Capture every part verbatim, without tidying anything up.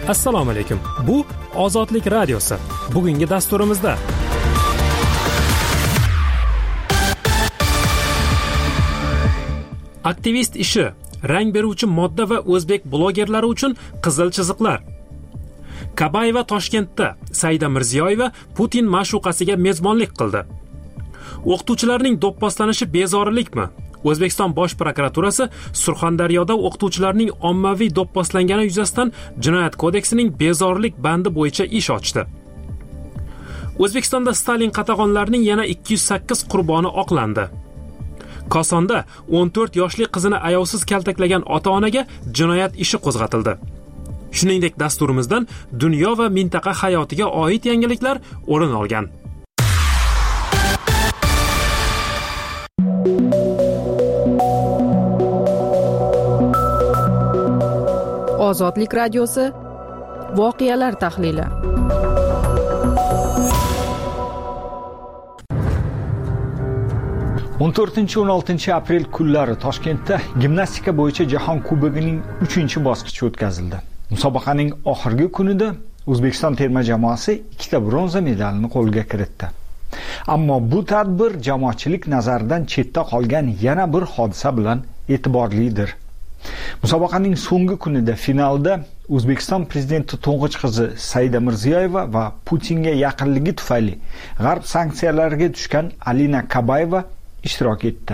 Assalomu alaykum. Bu Ozodlik radiosi. Bugungi dasturimizda aktivist ishi, rang beruvchi modda va o'zbek blogerlari uchun qizil chiziqlar. Kabayeva Toshkentda Saida Mirziyoyeva Putin ma'shuqasiga mezbonlik qildi. O'qituvchilarning do'pposlanishi bezorilikmi? O'zbekiston Bosh prokuraturasi Surxondaryoda o'qituvchilarning ommaviy do'pposlangani yuzasidan Jinoyat kodeksining bezorilik bandi bo'yicha ish ochdi. O'zbekistonda Stalin qatag'onlarining yana ikki yuz sakkiz qurboni oqlandi. Kosonda o'n to'rt yoshli qizini ayovsiz kaltaklagan ota-onaga jinoyat ishi qo'zg'atildi. Shuningdek, dasturimizdan dunyo va mintaqa hayotiga oid yangiliklar o'rin olgan. Ozodlik radiosi voqealar tahlili. o'n to'rtinchi o'n oltinchi aprel kunlari Toshkentda gimnastika bo'yicha Jahon Kubogining uchinchi bosqichi o'tkazildi. Musobaqaning oxirgi kunida O'zbekiston terma jamoasi ikkita bronza medalni qo'lga kiritdi. Ammo bu tadbir jamoatchilik nazaridan chetda qolgan yana bir hodisa bilan e'tiborlidir. Musobaqaning so'nggi kunida finalda O'zbekiston prezidenti to'ng'ich qizi Saida Mirziyoyeva va Putinga yaqinligi tufayli g'arb sanksiyalariga tushgan Alina Kabayeva ishtirok etdi.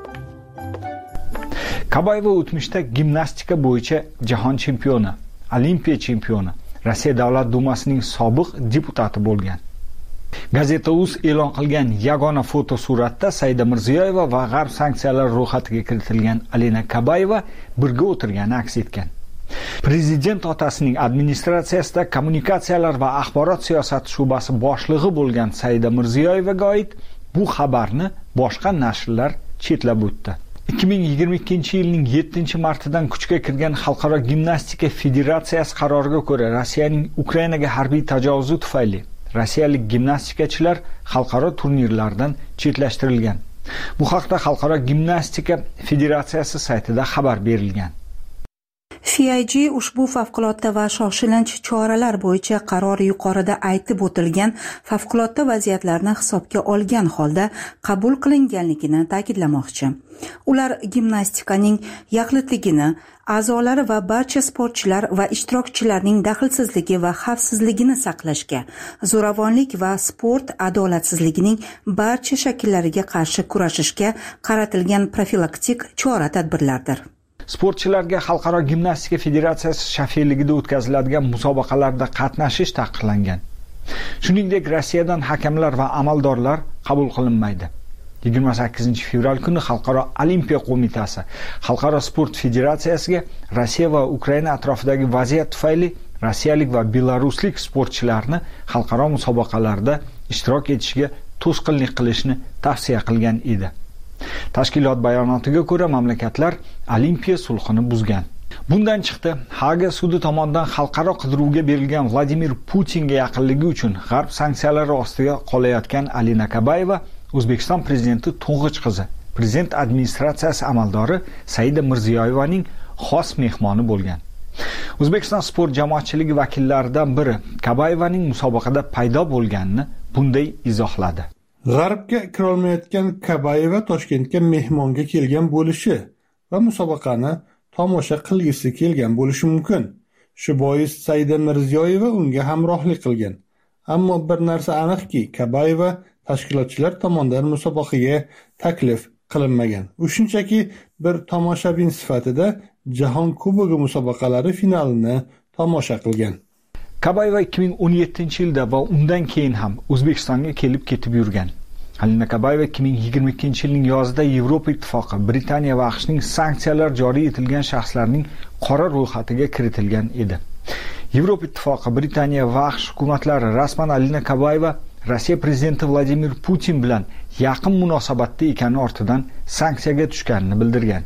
Kabayeva o'tmishda gimnastika bo'yicha jahon chempioni, Olimpiya chempioni, Rossiya Davlat dumasining sobiq deputati bo'lgan. Gazeta uz e'lon qilgan yagona fotosuratda Saida Mirziyoyeva va g'arb sanksiyalari ro'yxatiga kiritilgan Alina Kabayeva birga o'tirgani aks etgan. Prezident otasining administratsiyasida kommunikatsiyalar va axborot siyosati shubasi boshlig'i bo'lgan Saida Mirziyoyevaga oid bu xabarni boshqa nashrlar chetlab o'tdi. ikki ming yigirma ikkinchi yilning yettinchi martidan kuchga kirgan Xalqaro gimnastika federatsiyasi qaroriga ko'ra Rossiyaning Ukrainaga harbiy tajovuzi tufayli rossiyalik gimnastikachilar xalqaro turnirlardan chetlashtirilgan. Bu haqda Xalqaro gimnastika federatsiyasi saytida xabar berilgan. F I G ushbu favqulodda va shoshilinch choralar bo'yicha qaror yuqorida aytib o'tilgan favqulodda vaziyatlarni hisobga olgan holda qabul qilinganligini ta'kidlamoqchi. Ular gimnastikaning yaxlitligini, a'zolari va barcha sportchilar va ishtirokchilarning daxlsizligi va xavfsizligini saqlashga, zo'ravonlik va sport adolatsizligining barcha shakllariga qarshi kurashishga qaratilgan profilaktik chora-tadbirlardir. Sportchilarga Xalqaro gimnastika federatsiyasi shafeligida o'tkaziladigan musobaqalarda qatnashish taqiqlangan. Shuningdek, Rossiyadan hakamlar va amaldorlar qabul qilinmaydi. yigirma sakkizinchi fevral kuni Xalqaro olimpiya qo'mitasi Xalqaro sport federatsiyasiga Rossiya va Ukraina atrofidagi vaziyat tufayli rossiyalik va belaruslik sportchilarni xalqaro musobaqalarda ishtirok etishiga to'sqinlik qilishni tavsiya qilgan edi. Tashkilot bayonotiga ko'ra, mamlakatlar olimpiya sulhini buzgan. Bundan chiqdi, Haga sudi tomonidan xalqaro qidiruvga berilgan Vladimir Putinga yaqinligi uchun g'arb sanksiyalari ostiga qolayotgan Alina Kabayeva O'zbekiston prezidenti to'ng'ich qizi, prezident administratsiyasi amaldori Saida Mirziyoyevaning xos mehmoni bo'lgan. O'zbekiston sport jamoatchiligi vakillaridan biri Kabayevaning musobaqada paydo bo'lganini bunday izohladi. G'arbga kirolmayotgan Kabayeva Toshkentga mehmonga kelgan bo'lishi va musobaqani tomosha qilgisi kelgan bo'lishi mumkin. Shu bois Saida Mirziyoyeva unga hamrohlik qilgan. Ammo bir narsa aniqki, Kabayeva tashkilotchilar tomonidan musobaqaga taklif qilinmagan. U shunchaki bir tomoshabin sifatida Jahon Kubogi musobaqalari finalini tomosha qilgan. Kabayeva ikki ming o'n yettinchi yilda va undan keyin ham O'zbekistonga kelib ketib yurgan. Alina Kabayeva ikki ming yigirma ikkinchi yilning yozida Yevropa Ittifoqi, Britaniya va AQShning sanksiyalar joriy etilgan shaxslarning qora ro'yxatiga kiritilgan edi. Yevropa Ittifoqi, Britaniya va AQSh hukumatlari rasman Alina Kabayeva Rossiya prezidenti Vladimir Putin bilan yaqin munosabatda ekani ortidan sanksiyaga tushganini bildirgan.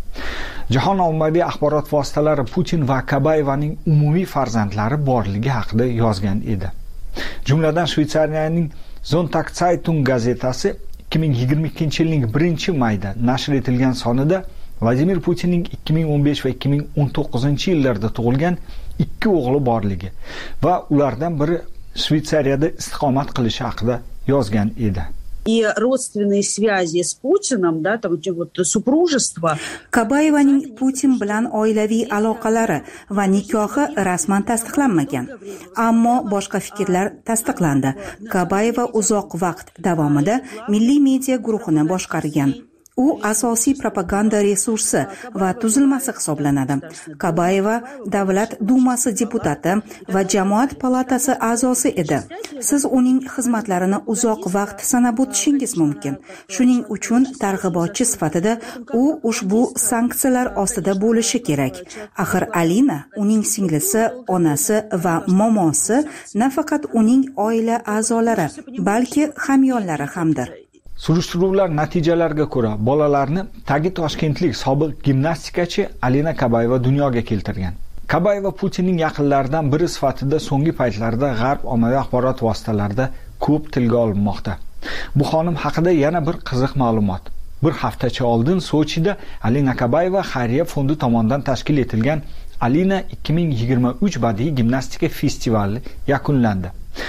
Jahon ommaviy axborot vositalari Putin va Kabayevaning umumiy farzandlari borligi haqida yozgan edi. Jumladan Shveysariyaning Sonntagszeitung gazetasi ikki ming yigirma ikkinchi yilning birinchi mayda nashr etilgan sonida Vladimir Putinning ikki ming o'n besh va ikki ming o'n to'qqizinchi yillarda tug'ilgan ikki o'g'li borligi va ulardan biri Shvetsariyada istiqomat qilishi haqida yozgan edi. И родственные связи с Путиным, да, там вот супружество. Kabayevaning Putin bilan oilaviy aloqalari va nikohi rasman tasdiqlanmagan, ammo boshqa fikrlar tasdiqlandi. Kabayeva uzoq vaqt davomida milliy media guruhini boshqargan. U asosiy propaganda resursi va tuzilmasi hisoblanadi. Kabayeva Davlat dumasi deputati va Jamoat palatasi a'zosi edi. Siz uning xizmatlarini uzoq vaqt sanab o'tishingiz mumkin. Shuning uchun targ'ibotchi sifatida u ushbu sanksiyalar ostida bo'lishi kerak. Axir Alina, uning singlisi, onasi va momosi nafaqat uning oila a'zolari, balki hamyonlari hamdir. Surishtiruvlar natijalariga ko'ra, bolalarni tagi toshkentlik sobiq gimnastikachi Alina Kabayeva dunyoga keltirgan. Kabayeva Putinning yaqinlaridan biri sifatida so'nggi paytlarda G'arb ommaviy axborot vositalarida ko'p tilga olinmoqda. Bu xonim haqida yana bir qiziq ma'lumot. Bir haftacha oldin Sochida Alina Kabayeva xayriya fondi tomonidan tashkil etilgan Alina ikki ming yigirma uch badiiy gimnastika festivali yakunlandi.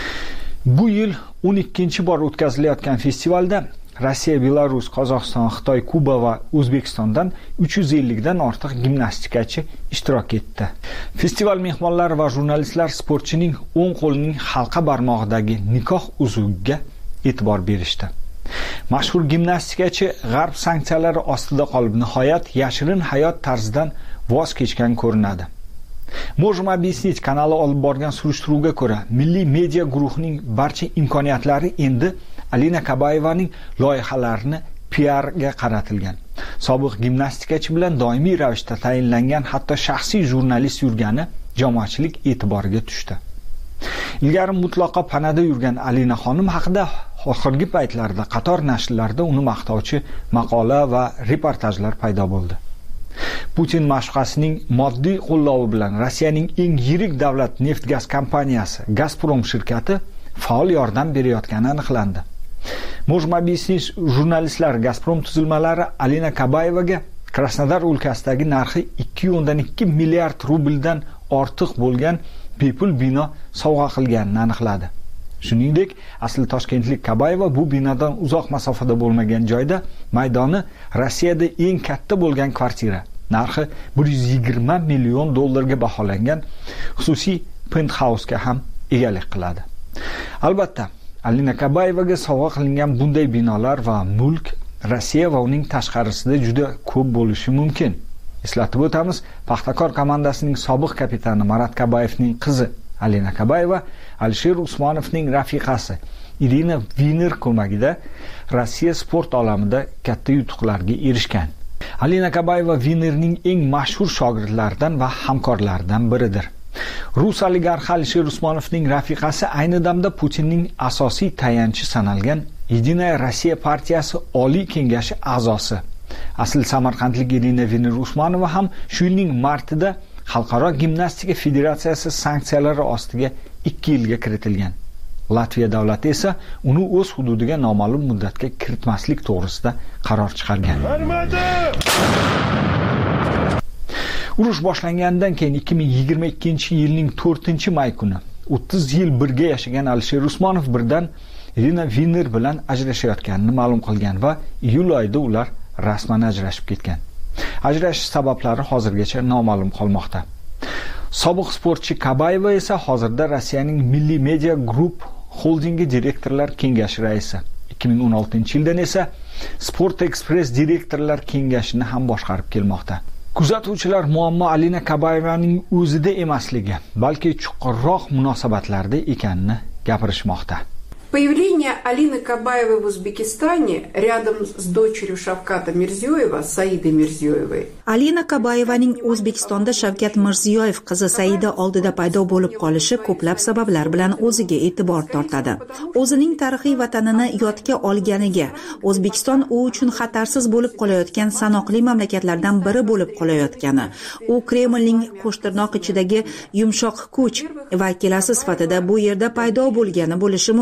Bu yil o'n ikkinchi bor o'tkazilayotgan festivalda Rossiya, Belarus, Qozog'iston, Xitoy, Kuba va O'zbekistondan uch yuz ellik dan ortiq gimnastikachi ishtirok etdi. Festival mehmonlari va jurnalistlar sportchining o'ng qo'lining halqa barmog'idagi nikoh uzugiga e'tibor berishdi. Mashhur gimnastikachi G'arb sanksiyalari ostida qolib, nihoyat yashirin hayot tarzidan voz kechgan ko'rinadi. Можем объяснить kanali olib borgan surishtiruvga ko'ra, milliy media guruhining barcha imkoniyatlari endi Alina Kabayevaning loyihalarini P R ga qaratilgan. Sobiq gimnastikachi bilan doimiy ravishda tayinlangan, hatto shaxsiy jurnalist yurgani jamoatchilik e'tiboriga tushdi. Ilgari mutlaqo panada yurgan Alina xonim haqida oxirgi paytlarda qator nashrlarda uni maqtovchi maqola va reportajlar paydo bo'ldi. Putin mashqasining moddiy qo'llovi bilan Rossiyaning eng yirik davlat neft-gaz kompaniyasi Gazprom shirkati faol yordam berayotgani aniqlandi. Можем объяснить, jurnalistlar Gazprom tuzilmalari Alina Kabayevaga Krasnodar o'lkasidagi narxi ikki o'ndan ikki milliard rubldan ortiq bo'lgan bepul bino sovg'a qilganini aniqladi. Shuningdek, asli toshkentlik Kabayeva bu binodan uzoq masofada bo'lmagan joyda maydoni Rossiyada eng katta bo'lgan kvartira, narxi bir yuz yigirma million dollarga baholangan xususiy penthouse ga ham egalik qiladi. Albatta, Alina Kabayevaga sovg'a qilingan bunday binolar va mulk Rossiya va uning tashqarisida juda ko'p bo'lishi mumkin. Eslatib o'tamiz, Paxtakor komandasining sobiq kapitani Marat Kabayevning qizi Alina Kabayeva Alisher Usmonovning rafiqasi Irina Viner ko'magida Rossiya sport olamida katta yutuqlarga erishgan. Alina Kabayeva Vinerning eng mashhur shogirdlaridan va hamkorlaridan biridir. Rus oligarxi Alisher Usmonovning rafiqasi ayni damda Putinning asosiy tayanchi sanalgan Единая Rossiya partiyasi Oliy kengashi a'zosi. Asl samarqandlik Irina Viner Usmonova ham shu yilning martida Xalqaro gimnastika federatsiyasi sanksiyalari ostiga ikki yilga kiritilgan. Latviya davlati esa uni o'z hududiga noma'lum muddatga kiritmaslik to'g'risida qaror chiqargan. Urush boshlangandan keyin ikki ming yigirma ikkinchi yilning to'rtinchi may kuni o'ttiz yil birga yashagan Alisher Usmonov birdan Irina Viner bilan ajrashayotganini ma'lum qilgan va iyul oyida ular rasman ajrashib ketgan. Ajrashish sabablari hozirgacha noma'lum qolmoqda. Sobiq sportchi Kabayeva esa hozirda Rossiyaning Milliy Media Group holdingi direktorlar kengashi raisi. ikki ming o'n oltinchi yildan esa Sport Express direktorlar kengashini ham boshqarib kelmoqda. Kuzatuvchilar muammo Alina Kabayevaning o'zida emasligi, balki chuqurroq munosabatlarda ekanini gapirishmoqda. Появление Алины Кабаевой в Узбекистане рядом с дочерью Шавката Мирзиёева, Saida Mirziyoyevой. Alina Kabayevaning O'zbekistonda Shavkat Mirziyoyev qizi Saida oldida paydo bo'lib qolishi ko'plab sabablar bilan o'ziga e'tibor tortadi. O'zining tarixiy vatanini yodga olganiga, O'zbekiston u uchun xatarsiz bo'lib qolayotgan sanoqli mamlakatlardan biri bo'lib qolayotgani, u Kremlning qo'shtirnoq ichidagi yumshoq kuch vakilasi sifatida bu yerda paydo bo'lgani bo'lishi mumkin.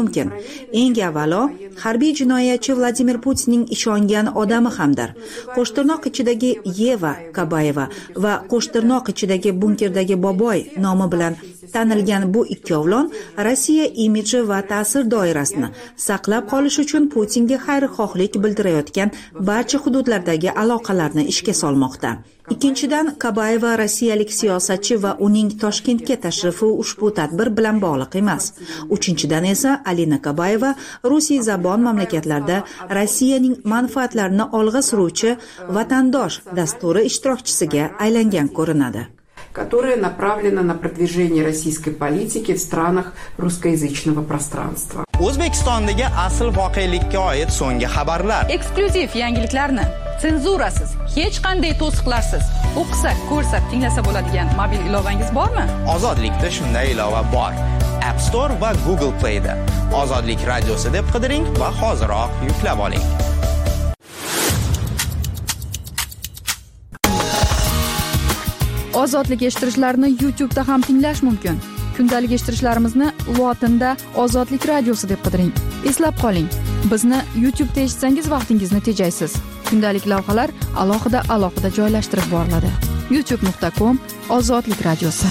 eng avvalo harbiy jinoyatchi Vladimir Putinning ishongan odami hamdir. Qo'shtirnoq ichidagi Yeva Kabayeva va qo'shtirnoq ichidagi bunkerdagi Boboy nomi bilan tanilgan bu ikkovlon Rossiya imidji va ta'sir doirasini saqlab qolish uchun Putinga xayrixohlik bildirayotgan barcha hududlardagi aloqalarni ishga solmoqda. Ikkinchidan, Kabayeva rossiyalik siyosatchi va uning Toshkentga tashrifi ushbu tadbir bilan bog'liq emas. Uchinchidan esa Alina Kabayeva Rusiy zabon mamlakatlarda Rossiyaning manfaatlarini olg'a suruvchi vatandosh dasturi ishtirokchisiga aylangan ko'rinadi, которая направлена на продвижение российской политики в странах русскоязычного пространства. O'zbekistondagi asl voqelikka oid so'nggi xabarlar. Eksklyuziv yangiliklarni senzurasiz, hech qanday to'siqlarsiz o'qisak, ko'rsak, tinglasa bo'ladigan mobil ilovangiz bormi? Ozodlikda shunday ilova bor. App Store va Google Play'da. Ozodlik radiosi deb qidiring va hoziroq yuklab oling. Ozodlik eshittirishlarni YouTube'da ham tinglash mumkin. Kundalik eshittirishlarimizni lotinda Ozodlik radiosi deb qidiring. Eslab qoling, bizni YouTube'da eshitsangiz vaqtingizni tejaysiz. Kundalik lavhalar alohida alohida joylashtirib boriladi. youtube nuqta com Ozodlik radiosi.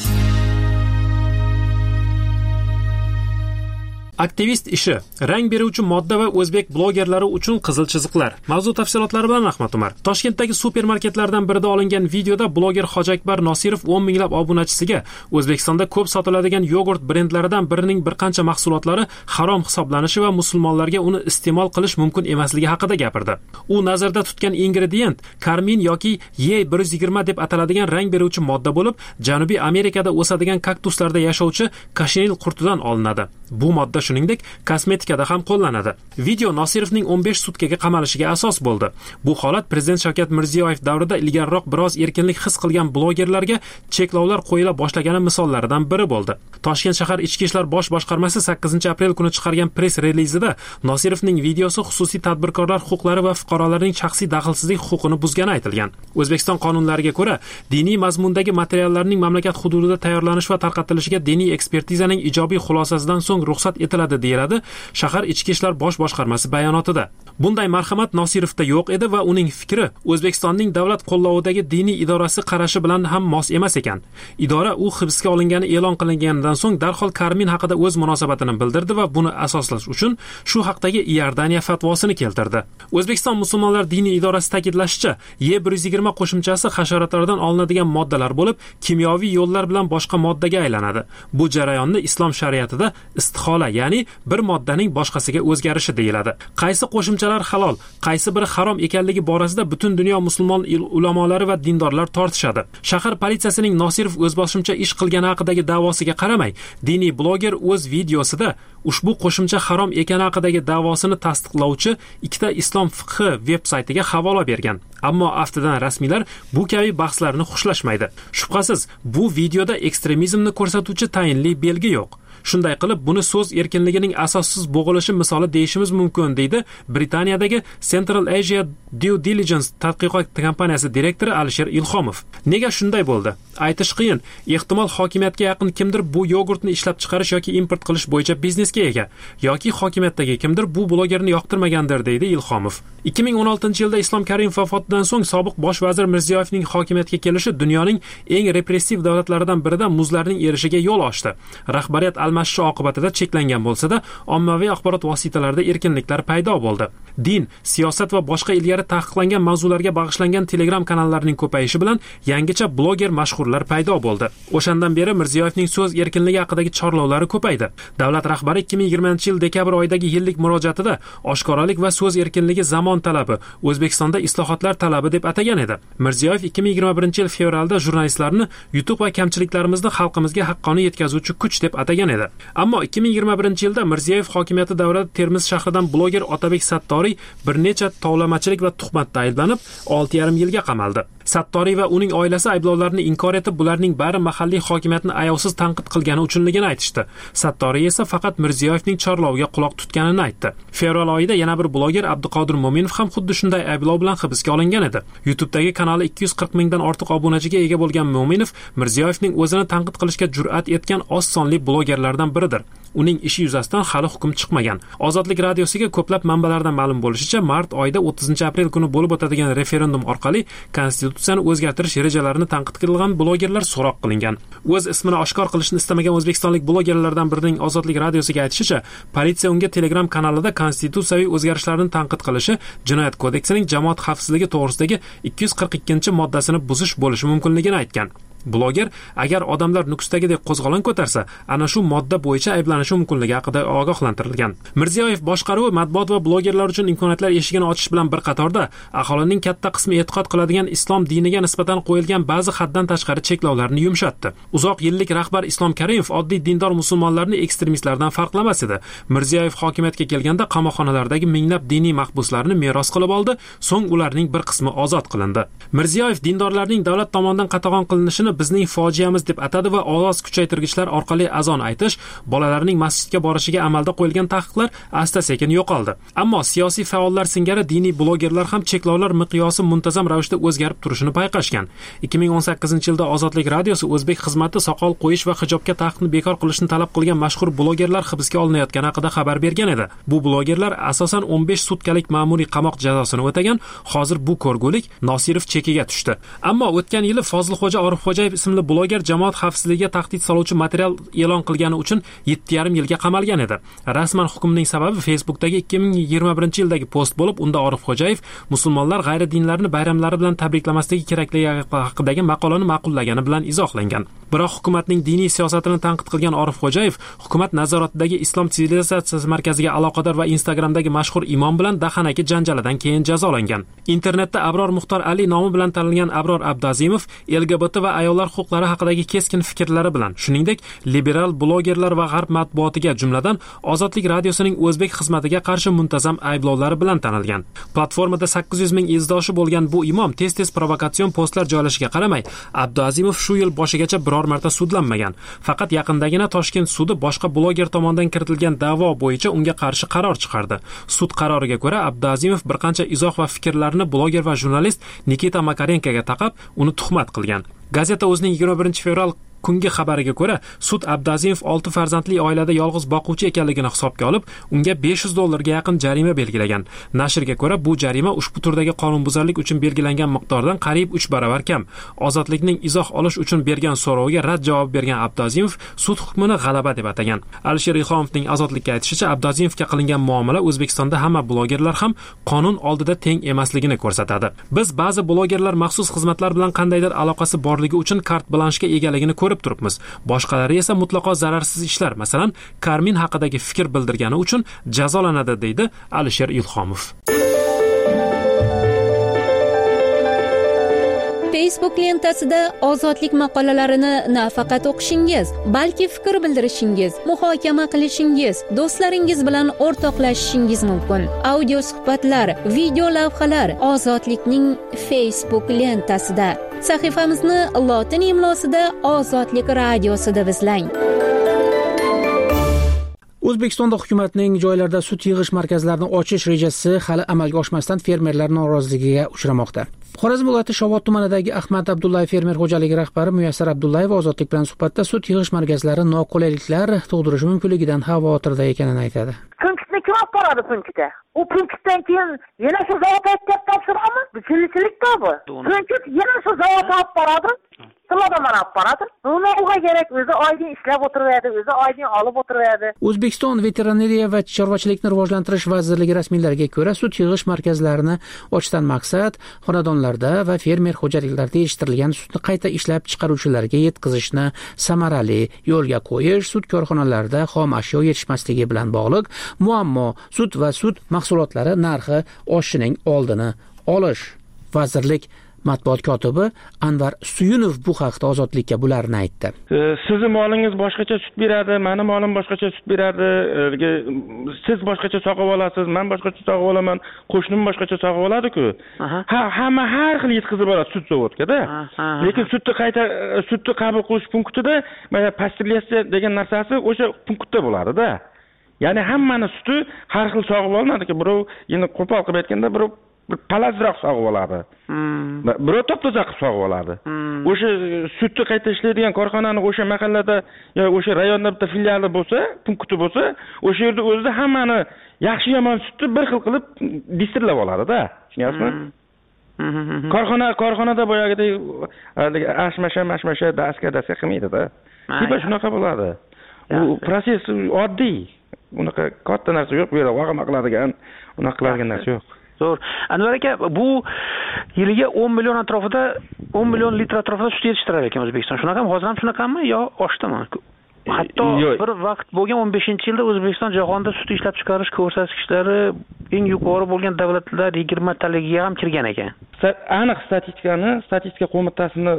Aktivist ishi, rang beruvchi modda va o'zbek blogerlari uchun qizil chiziqlar. Mavzu tafsilotlari bilan Ahmad Umar. Toshkentdagi supermarketlardan birida olingan videoda bloger Hojiakbar Nosirov o'n minglab obunachisiga O'zbekistonda ko'p sotiladigan yogurt brendlaridan birining bir qancha mahsulotlari harom hisoblanishi va musulmonlarga uni iste'mol qilish mumkin emasligi haqida gapirdi. U nazarda tutgan ingredient karmin yoki E bir yuz yigirma deb ataladigan rang beruvchi modda bo'lib, Janubiy Amerikada o'sadigan kaktuslarda yashovchi kashinil qurtidan olinadi. Bu modda shuningdek kosmetikada ham qo'llanadi. Video Nosirovning o'n besh sutkaga qamalishiga asos bo'ldi. Bu holat prezident Shavkat Mirziyoyev davrida ilgariroq biroz erkinlik his qilgan blogerlarga cheklovlar qo'yila boshlagani misollaridan biri bo'ldi. Toshkent shahar Ichki ishlar bosh boshqarmasi sakkizinchi aprel kuni chiqargan press relizida Nosirovning videosi xususiy tadbirkorlar huquqlari va fuqarolarning shaxsiy daxlsizlik huquqini buzgani aytilgan. O'zbekiston qonunlariga ko'ra, diniy mazmundagi materiallarning mamlakat hududida tayyorlanish va tarqatilishiga diniy ekspertizaning ijobiy xulosasidan so'ng ruxsat etiladi deyiladi shahar Ichki ishlar bosh boshqarmasi bayonotida. Bunday marhamat Nosirovda yo'q edi va uning fikri O'zbekistonning davlat qo'llovidagi diniy idorasi qarashi bilan ham mos emas ekan. Idora u hibsga olingani e'lon qilinganidan so'ng darhol Karmin haqida o'z munosabatini bildirdi va buni asoslash uchun shu haqdagi Iordaniya fatvosini keltirdi. O'zbekiston musulmonlar diniy idorasi ta'kidlashicha, E bir yuz yigirma qo'shimchasi hasharotlardan olinadigan moddalar bo'lib, kimyoviy yo'llar bilan boshqa moddaga aylanadi. Bu jarayonni islom shariatida istihola, ya'ni bir moddaning boshqasiga o'zgarishi deyiladi. Qaysi qo'shimchalar halol, qaysi biri harom ekanligi borasida butun dunyo musulmon ulamolari va dindorlar tortishadi. Shahar politsiyasining Nosirov o'zboshimcha ish qilgani haqidagi da'vosiga qaramay, diniy bloger o'z videosida ushbu qo'shimcha harom ekani haqidagi da'vosini tasdiqlovchi ikkita islom fiqhi veb-saytiga havola bergan. Ammo aftidan rasmiylar bu kabi bahslarni xushlashmaydi. Shubhasiz, bu videoda ekstremizmni ko'rsatuvchi tayinli belgi yo'q. Shunday qilib, buni so'z erkinligining asossiz bo'g'ilishi misoli deyishimiz mumkin, deydi Britaniyadagi Central Asia Due Diligence tadqiqot kompaniyasi direktori Alisher Ilhomov. Nega shunday bo'ldi? Aytish qiyin. Ehtimol hokimiyatga yaqin kimdir bu yogurtni ishlab chiqarish yoki import qilish bo'yicha biznesga ega, yoki hokimiyatdagi kimdir bu blogerni yoqtirmagandir, deydi Ilhomov. ikki ming o'n oltinchi yilda Islom Karimov vafotidan so'ng sobiq bosh vazir Mirziyoyevning hokimiyatga kelishi dunyoning eng repressiv davlatlaridan birida muzlarning erishiga yo'l ochdi. Rahbariyat almashishi oqibatida cheklangan bo'lsa-da, ommaviy axborot vositalarida erkinliklar paydo bo'ldi. Din, siyosat va boshqa ilgari taqiqlangan mavzularga bag'ishlangan Telegram kanallarining ko'payishi bilan yangicha bloger mashhurlar paydo bo'ldi. O'shandan beri Mirziyoyevning so'z erkinligi haqidagi chorlovlari ko'paydi. Davlat rahbari ikki ming yigirmanchi yil dekabr oyidagi yillik murojaatida oshkoralik va so'z erkinligi zamon talabi, O'zbekistonda islohotlar talabi deb atagan edi. Mirziyoyev ikki ming yigirma birinchi yil fevralda jurnalistlarni yutuq va kamchiliklarimizni xalqimizga haqqoniy yetkazuvchi kuch deb atagan edi. Ammo ikki ming yigirma birinchi yilda Mirziyoyev hokimiyati davrida Termiz shahridan bloger Otabek Sattoriy bir necha tovlamachilik va tuhmatda ayblanib olti yarim yilga qamaldi. Sattoriy va uning oilasi ayblovlarni inkor etib, bularning bari mahalliy hokimiyatni ayovsiz tanqid qilgani uchunligini aytishdi. Sattoriy esa faqat Mirziyoyevning chorloviga quloq tutganini aytdi. Fevral oyida yana bir bloger Abduqodir Mo'minov ham xuddi shunday ayblov bilan hibsga olingan edi. YouTube'dagi kanali ikki yuz qirq mingdan ortiq obunachiga ega bo'lgan Mo'minov Mirziyoyevning o'zini tanqid qilishga jur'at etgan oz sonli blogerlardan biridir. uning ishi yuzasidan hali hukm chiqmagan. Ozodlik radiosiga ko'plab manbalardan ma'lum bo'lishicha, mart oyida o'ttizinchi aprel kuni bo'lib o'tadigan referendum orqali konstitutsiyani o'zgartirish rejalarini tanqid qilgan blogerlar so'roq qilingan. O'z ismini oshkor qilishni istamagan o'zbekistonlik blogerlardan birining Ozodlik radiosiga aytishicha, politsiya unga Telegram kanalida konstitutsiyaviy o'zgarishlarni tanqid qilishi Jinoyat kodeksining jamoat xavfsizligi to'g'risidagi ikki yuz qirq ikkinchi moddasini buzish bo'lishi mumkinligini aytgan. Bloger agar odamlar Nukusdagidek qo'zg'olon ko'tarsa, ana shu modda bo'yicha ayblanishi mumkinligi haqida ogohlantirilgan. Mirziyoyev boshqaruvi matbuot va blogerlar uchun imkoniyatlar eshigini ochish bilan bir qatorda aholining katta qismi e'tiqod qiladigan islom diniga nisbatan qo'yilgan ba'zi haddan tashqari cheklovlarni yumshatdi. Uzoq yillik rahbar Islom Karimov oddiy dindor musulmonlarni ekstremistlardan farqlamas edi. Mirziyoyev hokimiyatga kelganda qamoqxonalardagi minglab diniy mahbuslarni meros qilib oldi, so'ng ularning bir qismi ozod qilindi. Mirziyoyev dindorlarning davlat tomonidan qatag'on qilinishini bizning fojiamiz deb atadi va ovoz kuchaytirgichlar orqali azon aytish, bolalarning masjidga borishiga amalda qo'yilgan taqiqlar asta-sekin yo'qoldi. Ammo siyosiy faollar singari diniy blogerlar ham cheklovlar miqyosi muntazam ravishda o'zgarib turishini payqashgan. ikki ming o'n sakkizinchi yilda Ozodlik radiosi o'zbek xizmati soqol qo'yish va hijobga taqiqni bekor qilishni talab qilgan mashhur blogerlar hibsga olinayotgani haqida xabar bergan edi. Bu blogerlar asosan o'n besh sutkalik ma'muriy qamoq jazosini o'tagan, hozir bu ko'rgulik Nosirov chekiga tushdi. Ammo o'tgan yili Fozilxo'ja Orifxo'ja ismli bloger jamoat xavfsizligiga tahdid soluvchi material e'lon qilgani uchun yetti yarim yilga qamalgan edi. Rasman hukmning sababi Facebookdagi ikki ming yigirma birinchi yildagi post bo'lib, unda Orifxo'jayev musulmonlar g'ayri dinlarni bayramlari bilan tabriklamasligi kerakligi haqidagi maqolani ma'qullagani bilan izohlangan. Biroq hukumatning diniy siyosatini tanqid qilgan Orifxo'jayev hukumat nazoratidagi Islom sivilizatsiyasi markaziga aloqador va Instagramdagi mashhur imom bilan dahanaki janjalidan keyin jazolangan. Internetda Abror Muxtor Ali nomi bilan tanilgan Abror Abdazimov L G B T va ayollar huquqlari haqidagi keskin fikrlari bilan, shuningdek, liberal blogerlar va g'arb matbuotiga, jumladan Ozodlik radiosining o'zbek xizmatiga qarshi muntazam ayblovlari bilan tanilgan. Platformada sakkiz yuz ming izdoshi bo'lgan bu imom tez-tez provokatsion postlar joylashiga qaramay, Abduazimov shu yil boshigacha biror marta sudlanmagan. Faqat yaqindagina Toshkent sudi boshqa bloger tomonidan kiritilgan da'vo bo'yicha unga qarshi qaror chiqardi. Sud qaroriga ko'ra, Abduazimov bir qancha izoh va fikrlarini bloger va jurnalist Nikita Makarenkoga taqab, uni tuhmat qilgan. Gazeta o'zining yigirma birinchi fevral kungi xabariga ko'ra, sud Abdazimov olti farzandli oilada yolg'iz boquvchi ekanligini hisobga olib, unga besh yuz dollarga yaqin jarima belgilagan. Nashrga ko'ra, bu jarima ushbu turdagi qonunbuzarlik uchun belgilangan miqdordan qariyb uch baravar kam. Ozodlikning izoh olish uchun bergan so'roviga rad javob bergan Abdazimov sud hukmini g'alaba deb atagan. Alisher Ilhomovning Ozodlikka aytishicha, Abdazimovga qilingan muomala O'zbekistonda hamma blogerlar ham qonun oldida teng emasligini ko'rsatadi. Biz ba'zi blogerlar maxsus xizmatlar bilan qandaydir aloqasi borligi uchun kart blanshga egaligini ko'rib turibmiz. Boshqalari esa mutlaqo zararsiz ishlar, masalan, Karmin haqidagi fikr bildirgani uchun jazolanadi, deydi Alisher Ilhomov. Facebook lentasida ozodlik maqolalarini nafaqat o'qishingiz, balki fikr bildirishingiz, muhokama qilishingiz, do'stlaringiz bilan o'rtoqlashishingiz mumkin. Audio suhbatlar, video lavhalar Ozodlikning Facebook lentasida. Sahifamizni lotin imlosida Ozodlik radiosida izlang. O'zbekistonda hukumatning joylarda sut yig'ish markazlarini ochish rejasi hali amalga oshmasdan fermerlar noroziligiga uchramoqda. Xorazm viloyati Shovot tumanidagi Ahmad Abdullayev fermer xo'jaligi rahbari Muyassar Abdullayev Ozodlik bilan suhbatda sut yig'ish markazlari noqulayliklar tug'dirishi mumkinligidan xavotirda ekanini aytadi. Punktni kim olib boradi punktga? U punktdan keyin yana shu zavodga topshiramiz. Bu chilikchilikda bu. Punkt yana shu zavodga olib boradi. Silodan olib boradi. Buni uga kerak, o'zi oydin ishlab o'tiradi, o'zi oydin olib o'tiradi. O'zbekiston veterinariya va chorvachilikni rivojlantirish vazirligi rasmiylariga ko'ra, sut yig'ish markazlarini ochishdan maqsad xonadonlarda va fermer xo'jaliklarida yetishtirilgan sutni qayta ishlab chiqaruvchilarga yetkazishni samarali yo'lga qo'yish, sut korxonalarida xom ashyo yetishmasligi bilan bog'liq muammo, sut va sut mahsulotlari narxi oshishining oldini olish. Vazirlik matbuot kotibi Anvar Suyunov bu haqda Ozodlikka bularni aytdi. Sizni molingiz boshqacha sut beradi, meni molim boshqacha sut beradi, siz boshqacha sog'ib olasiz, men boshqacha sog'ib olaman, qo'shnim boshqacha sog'ib oladi-ku. Ha, hamma har xil yetkazib oladi sut zavodga-da. Lekin sutni qayta sutni qabul qilish punktida mana pastilyatsiya degan narsasi o'sha punktda bo'ladi-da. Ya'ni hammani suti har xil sog'ib olinadi-ku. Birov endi qo'pol qilib aytganda, birov bir palazroq sog'ib oladi. Birov top-toza qilib sog'ib oladi. O'sha sutni qayta ishlaydigan korxonani o'sha mahallada yo o'sha rayonda bitta filiali bo'lsa, punkti bo'lsa, o'sha yerda o'zida hammani yaxshi yomon sutni bir xil qilib distrillab oladi-da. Tushunyapsizmi? Korxona korxonada boyagidek ashmasha, mashmasha, daska, daska qilmaydi-da. Tipa shunaqa bo'ladi. Bu proses oddiy. Unaqa katta narsa yo'q, bu yerda vaqama qiladigan, unaqa qiladigan narsa yo'q. Zo'r. Anvar aka, bu yiliga o'n million atrofida, o'n million litr atrofida sut yetishtirar ekan O'zbekiston. Shunaqami? Hozir ham shunaqami yo oshdimi? Hatto bir vaqt bo'lgan o'n beshinchi yilda O'zbekiston jahonda sut ishlab chiqarish ko'rsatkichlari eng yuqori bo'lgan davlatlar yigirma taligiga ham kirgan ekan. Aniq statistikani, statistika qo'mitasini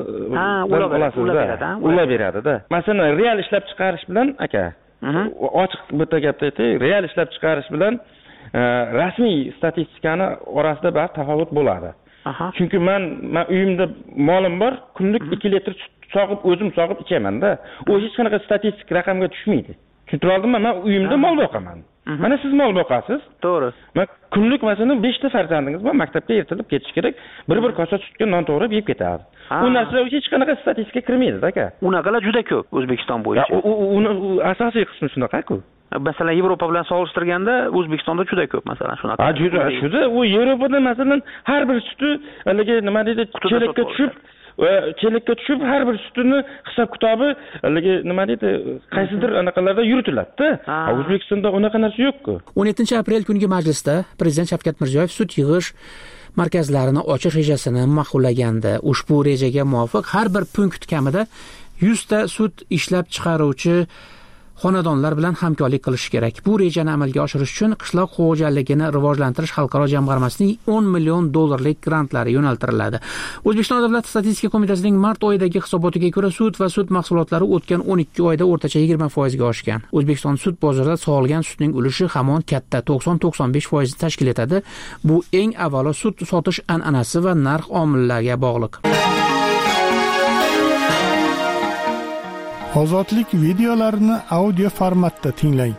olasizda. Ular beradi-da. Masalan, real ishlab chiqarish bilan aka, ochiq bitta gapda aytay, real ishlab chiqarish bilan rasmiy statistikani orasida bir tafovut bo'ladi. Chunki men men uyimda molim bor, kunlik ikki litr sut sog'ib o'zim sog'ib ichaman-da. U hech qanaqa statistik raqamga tushmaydi. Tushuntira oldimmi? Men uyimda mol boqaman. Mana siz mol boqasiz. To'g'ri. Men kunlik masalan besh ta farzandingiz bor, maktabga ertalab ketish kerak. Bir-bir kosa sutga non to'g'rab yeb ketadi. U narsa hech qanaqa statistikaga kirmaydi-da aka. Unaqalar juda ko'p O'zbekiston bo'yicha. U asosiy qismi shunaqa-ku. Masalan, Yevropa bilan solishtirganda O'zbekistonda juda ko'p, masalan, shunaqa. Ha, juda, juda. U Yevropada masalan har bir suti haligi nima deydi, chelakka tushib, chelakka tushib har bir sutini hisob kitobi haligi nima deydi, qaysidir anaqalarda yuritiladi-da. O'zbekistonda unaqa narsa yo'q-ku. o'n yettinchi aprel kungi majlisda Prezident Shavkat Mirziyoyev sut yig'ish markazlarini ochish rejasini ma'qullagandi. Ushbu rejaga muvofiq har bir punkt kamida yuz ta sut ishlab chiqaruvchi xonadonlar bilan hamkorlik qilish kerak. Bu rejani amalga oshirish uchun qishloq xo'jaligini rivojlantirish xalqaro jamg'armasining o'n million dollarlik grantlari yo'naltiriladi. O'zbekiston Davlat statistika qo'mitasining mart oyidagi hisobotiga ko'ra sut va sut mahsulotlari o'tgan o'n ikki oyda o'rtacha yigirma foiz ga oshgan. O'zbekiston sut bozorida sog'ilgan sutning ulushi hamon katta, to'qson to'qson besh foiz tashkil etadi. Bu eng avvalo sut sotish an'anasi va narx omillariga bog'liq. Ozodlik videolarini audio formatda tinglang.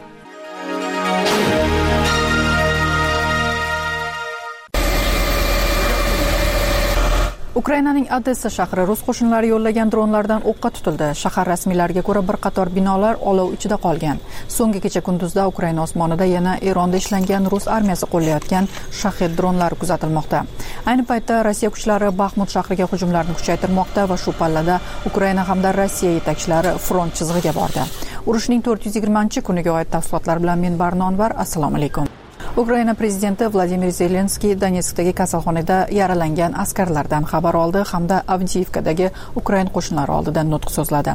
Ukrainaning Odessa shahri rus qo'shinlari yo'llagan dronlardan o'qqa tutildi. Shahar rasmiylariga ko'ra bir qator binolar olov ichida qolgan. So'nggi kecha kunduzda Ukraina osmonida yana Eronda ishlangan rus armiyasi qo'llayotgan shahid dronlari kuzatilmoqda. Ayni paytda Rossiya kuchlari Baxmut shahriga hujumlarni kuchaytirmoqda va shu pallada Ukraina hamda Rossiya yetakchilari front chizig'iga bordi. Urushning to'rt yuz yigirmanchi kuniga oid tafsilotlar bilan men Barno Anvar. Assalomu alaykum. Ukraina prezidenti Vladimir Zelenskiy Donetskdagi kasalxonada yaralangan askarlardan xabar oldi hamda Avdiivkadagi Ukraina qo'shinlari oldida nutq so'zladi.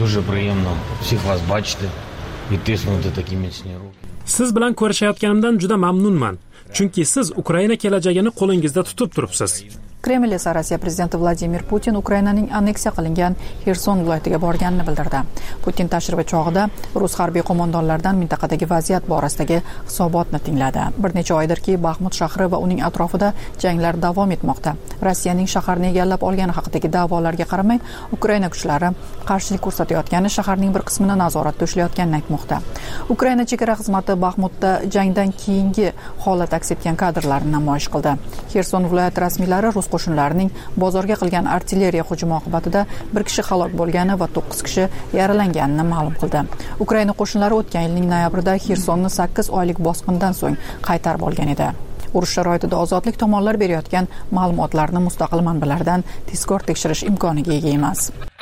Siz bilan ko'rishayotganimdan juda mamnunman, chunki siz Ukraina kelajagini qo'lingizda tutib turibsiz. Kreml esa Rossiya prezidenti Vladimir Putin Ukrainaning anneksiya qilingan Xerson viloyatiga borganini bildirdi. Putin tashrifi chog'ida rus harbiy qo'mondonlaridan mintaqadagi vaziyat borasidagi hisobotni tingladi. Bir necha oydirki Baxmut shahri va uning atrofida janglar davom etmoqda. Rossiyaning shaharni egallab olgani haqidagi da'volarga qaramay, Ukraina kuchlari qarshilik ko'rsatayotgani shaharning bir qismini nazoratda ushlayotganini aytmoqda. Ukraina chegara xizmati Baxmutda jangdan keyingi holat aks etgan kadrlarni namoyish qildi. Xerson viloyati rasmiylari rus qo'shinlarining bozorga qilgan artilleriya hujumi oqibatida bir kishi halok bo'lgani va to'qqiz kishi yaralanganini ma'lum qildi. Ukraina qo'shinlari o'tgan yilning noyabrida Xersonni sakkiz oylik bosqindan so'ng qaytarib olgan edi. Urush sharoitida ozodlik tomonlar berayotgan ma'lumotlarni mustaqil manbalardan tezkor tekshirish imkoniga ega emas.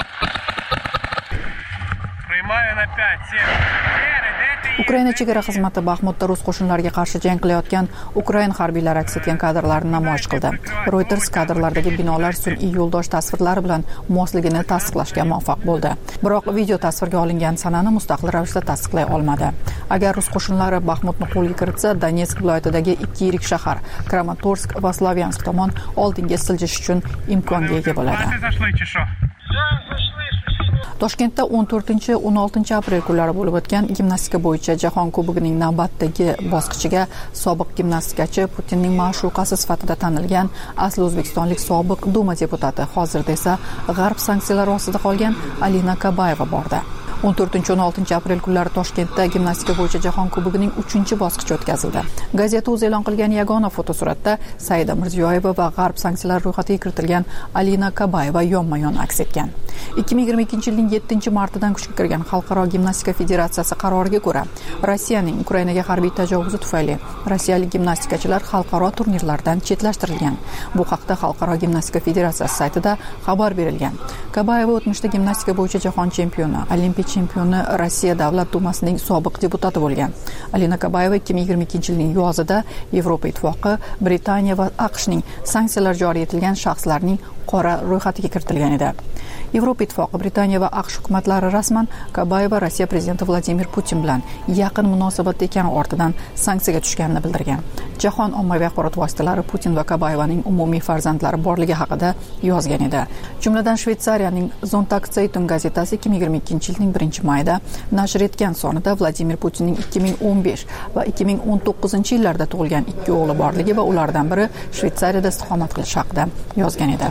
Ukraina chegara xizmati Baxmutda rus qo'shinlariga qarshi jang qilayotgan Ukraina harbiylari aks etgan kadrlarni namoyish qildi. Reuters kadrlardagi binolar sun'iy yo'ldosh tasvirlari bilan mosligini tasdiqlashga muvaffaq bo'ldi. Biroq video tasvirga olingan sanani mustaqil ravishda tasdiqlay olmadi. Agar rus qo'shinlari Baxmutni qo'lga kiritsa, Donetsk viloyatidagi ikki yirik shahar Kramatorsk va Slavyansk tomon oldinga siljish uchun imkonga ega bo'ladi. Toshkentda o'n to'rtinchi o'n oltinchi aprel kunlari bo'lib o'tgan gimnastika bo'yicha Jahon Kubogining navbatdagi bosqichiga sobiq gimnastikachi, Putinning ma'shuqasi sifatida tanilgan asli o'zbekistonlik sobiq Duma deputati, hozirda esa G'arb sanksiyalari ostida qolgan Alina Kabayeva bordi. o'n to'rtinchi o'n oltinchi aprel kunlari Toshkentda gimnastika bo'yicha jahon kubogining uchinchi bosqichi o'tkazildi. Gazeta o'zi e'lon qilgan yagona fotosuratda Saida Mirziyoyeva va G'arb sanksiyalari ro'yxatiga kiritilgan Alina Kabayeva yonma-yon aks etgan. ikki ming yigirma ikkinchi yilning yettinchi martidan kuchga kirgan Xalqaro gimnastika federatsiyasi qaroriga ko'ra, Rossiyaning Ukrainaga harbiy tajovuzi tufayli rossiyalik gimnastikachilar xalqaro turnirlardan chetlashtirilgan. Bu haqda Xalqaro gimnastika federatsiyasi saytida xabar berilgan. Kabayeva o'tmishda gimnastika bo'yicha jahon chempioni, olimpiya chempioni, Rossiya Davlat dumasining sobiq deputati bo'lgan. Alina Kabayeva ikki ming yigirma ikkinchi yilning yozida Yevropa Ittifoqi, Britaniya va AQShning sanksiyalar joriy etilgan shaxslarning qora ro'yxatiga kiritilgan edi. Yevropa Ittifoqi, Britaniya va AQSh hukumatlari rasman Kabayeva Rossiya prezidenti Vladimir Putin bilan yaqin munosabatda ekani ortidan sanksiyaga tushganini bildirgan. Jahon ommaviy axborot vositalari Putin va Kabayevaning umumiy farzandlari borligi haqida yozgan edi. Jumladan Shveysariyaning Sonntagszeitung gazetasi ikki ming yigirma ikkinchi yilning birinchi mayida nashr etgan sonida Vladimir Putinning ikki ming o'n besh va ikki ming o'n to'qqizinchi yillarda tug'ilgan ikki o'g'li borligi va ulardan biri Shveysariyada istiqomat qilish haqida yozgan edi.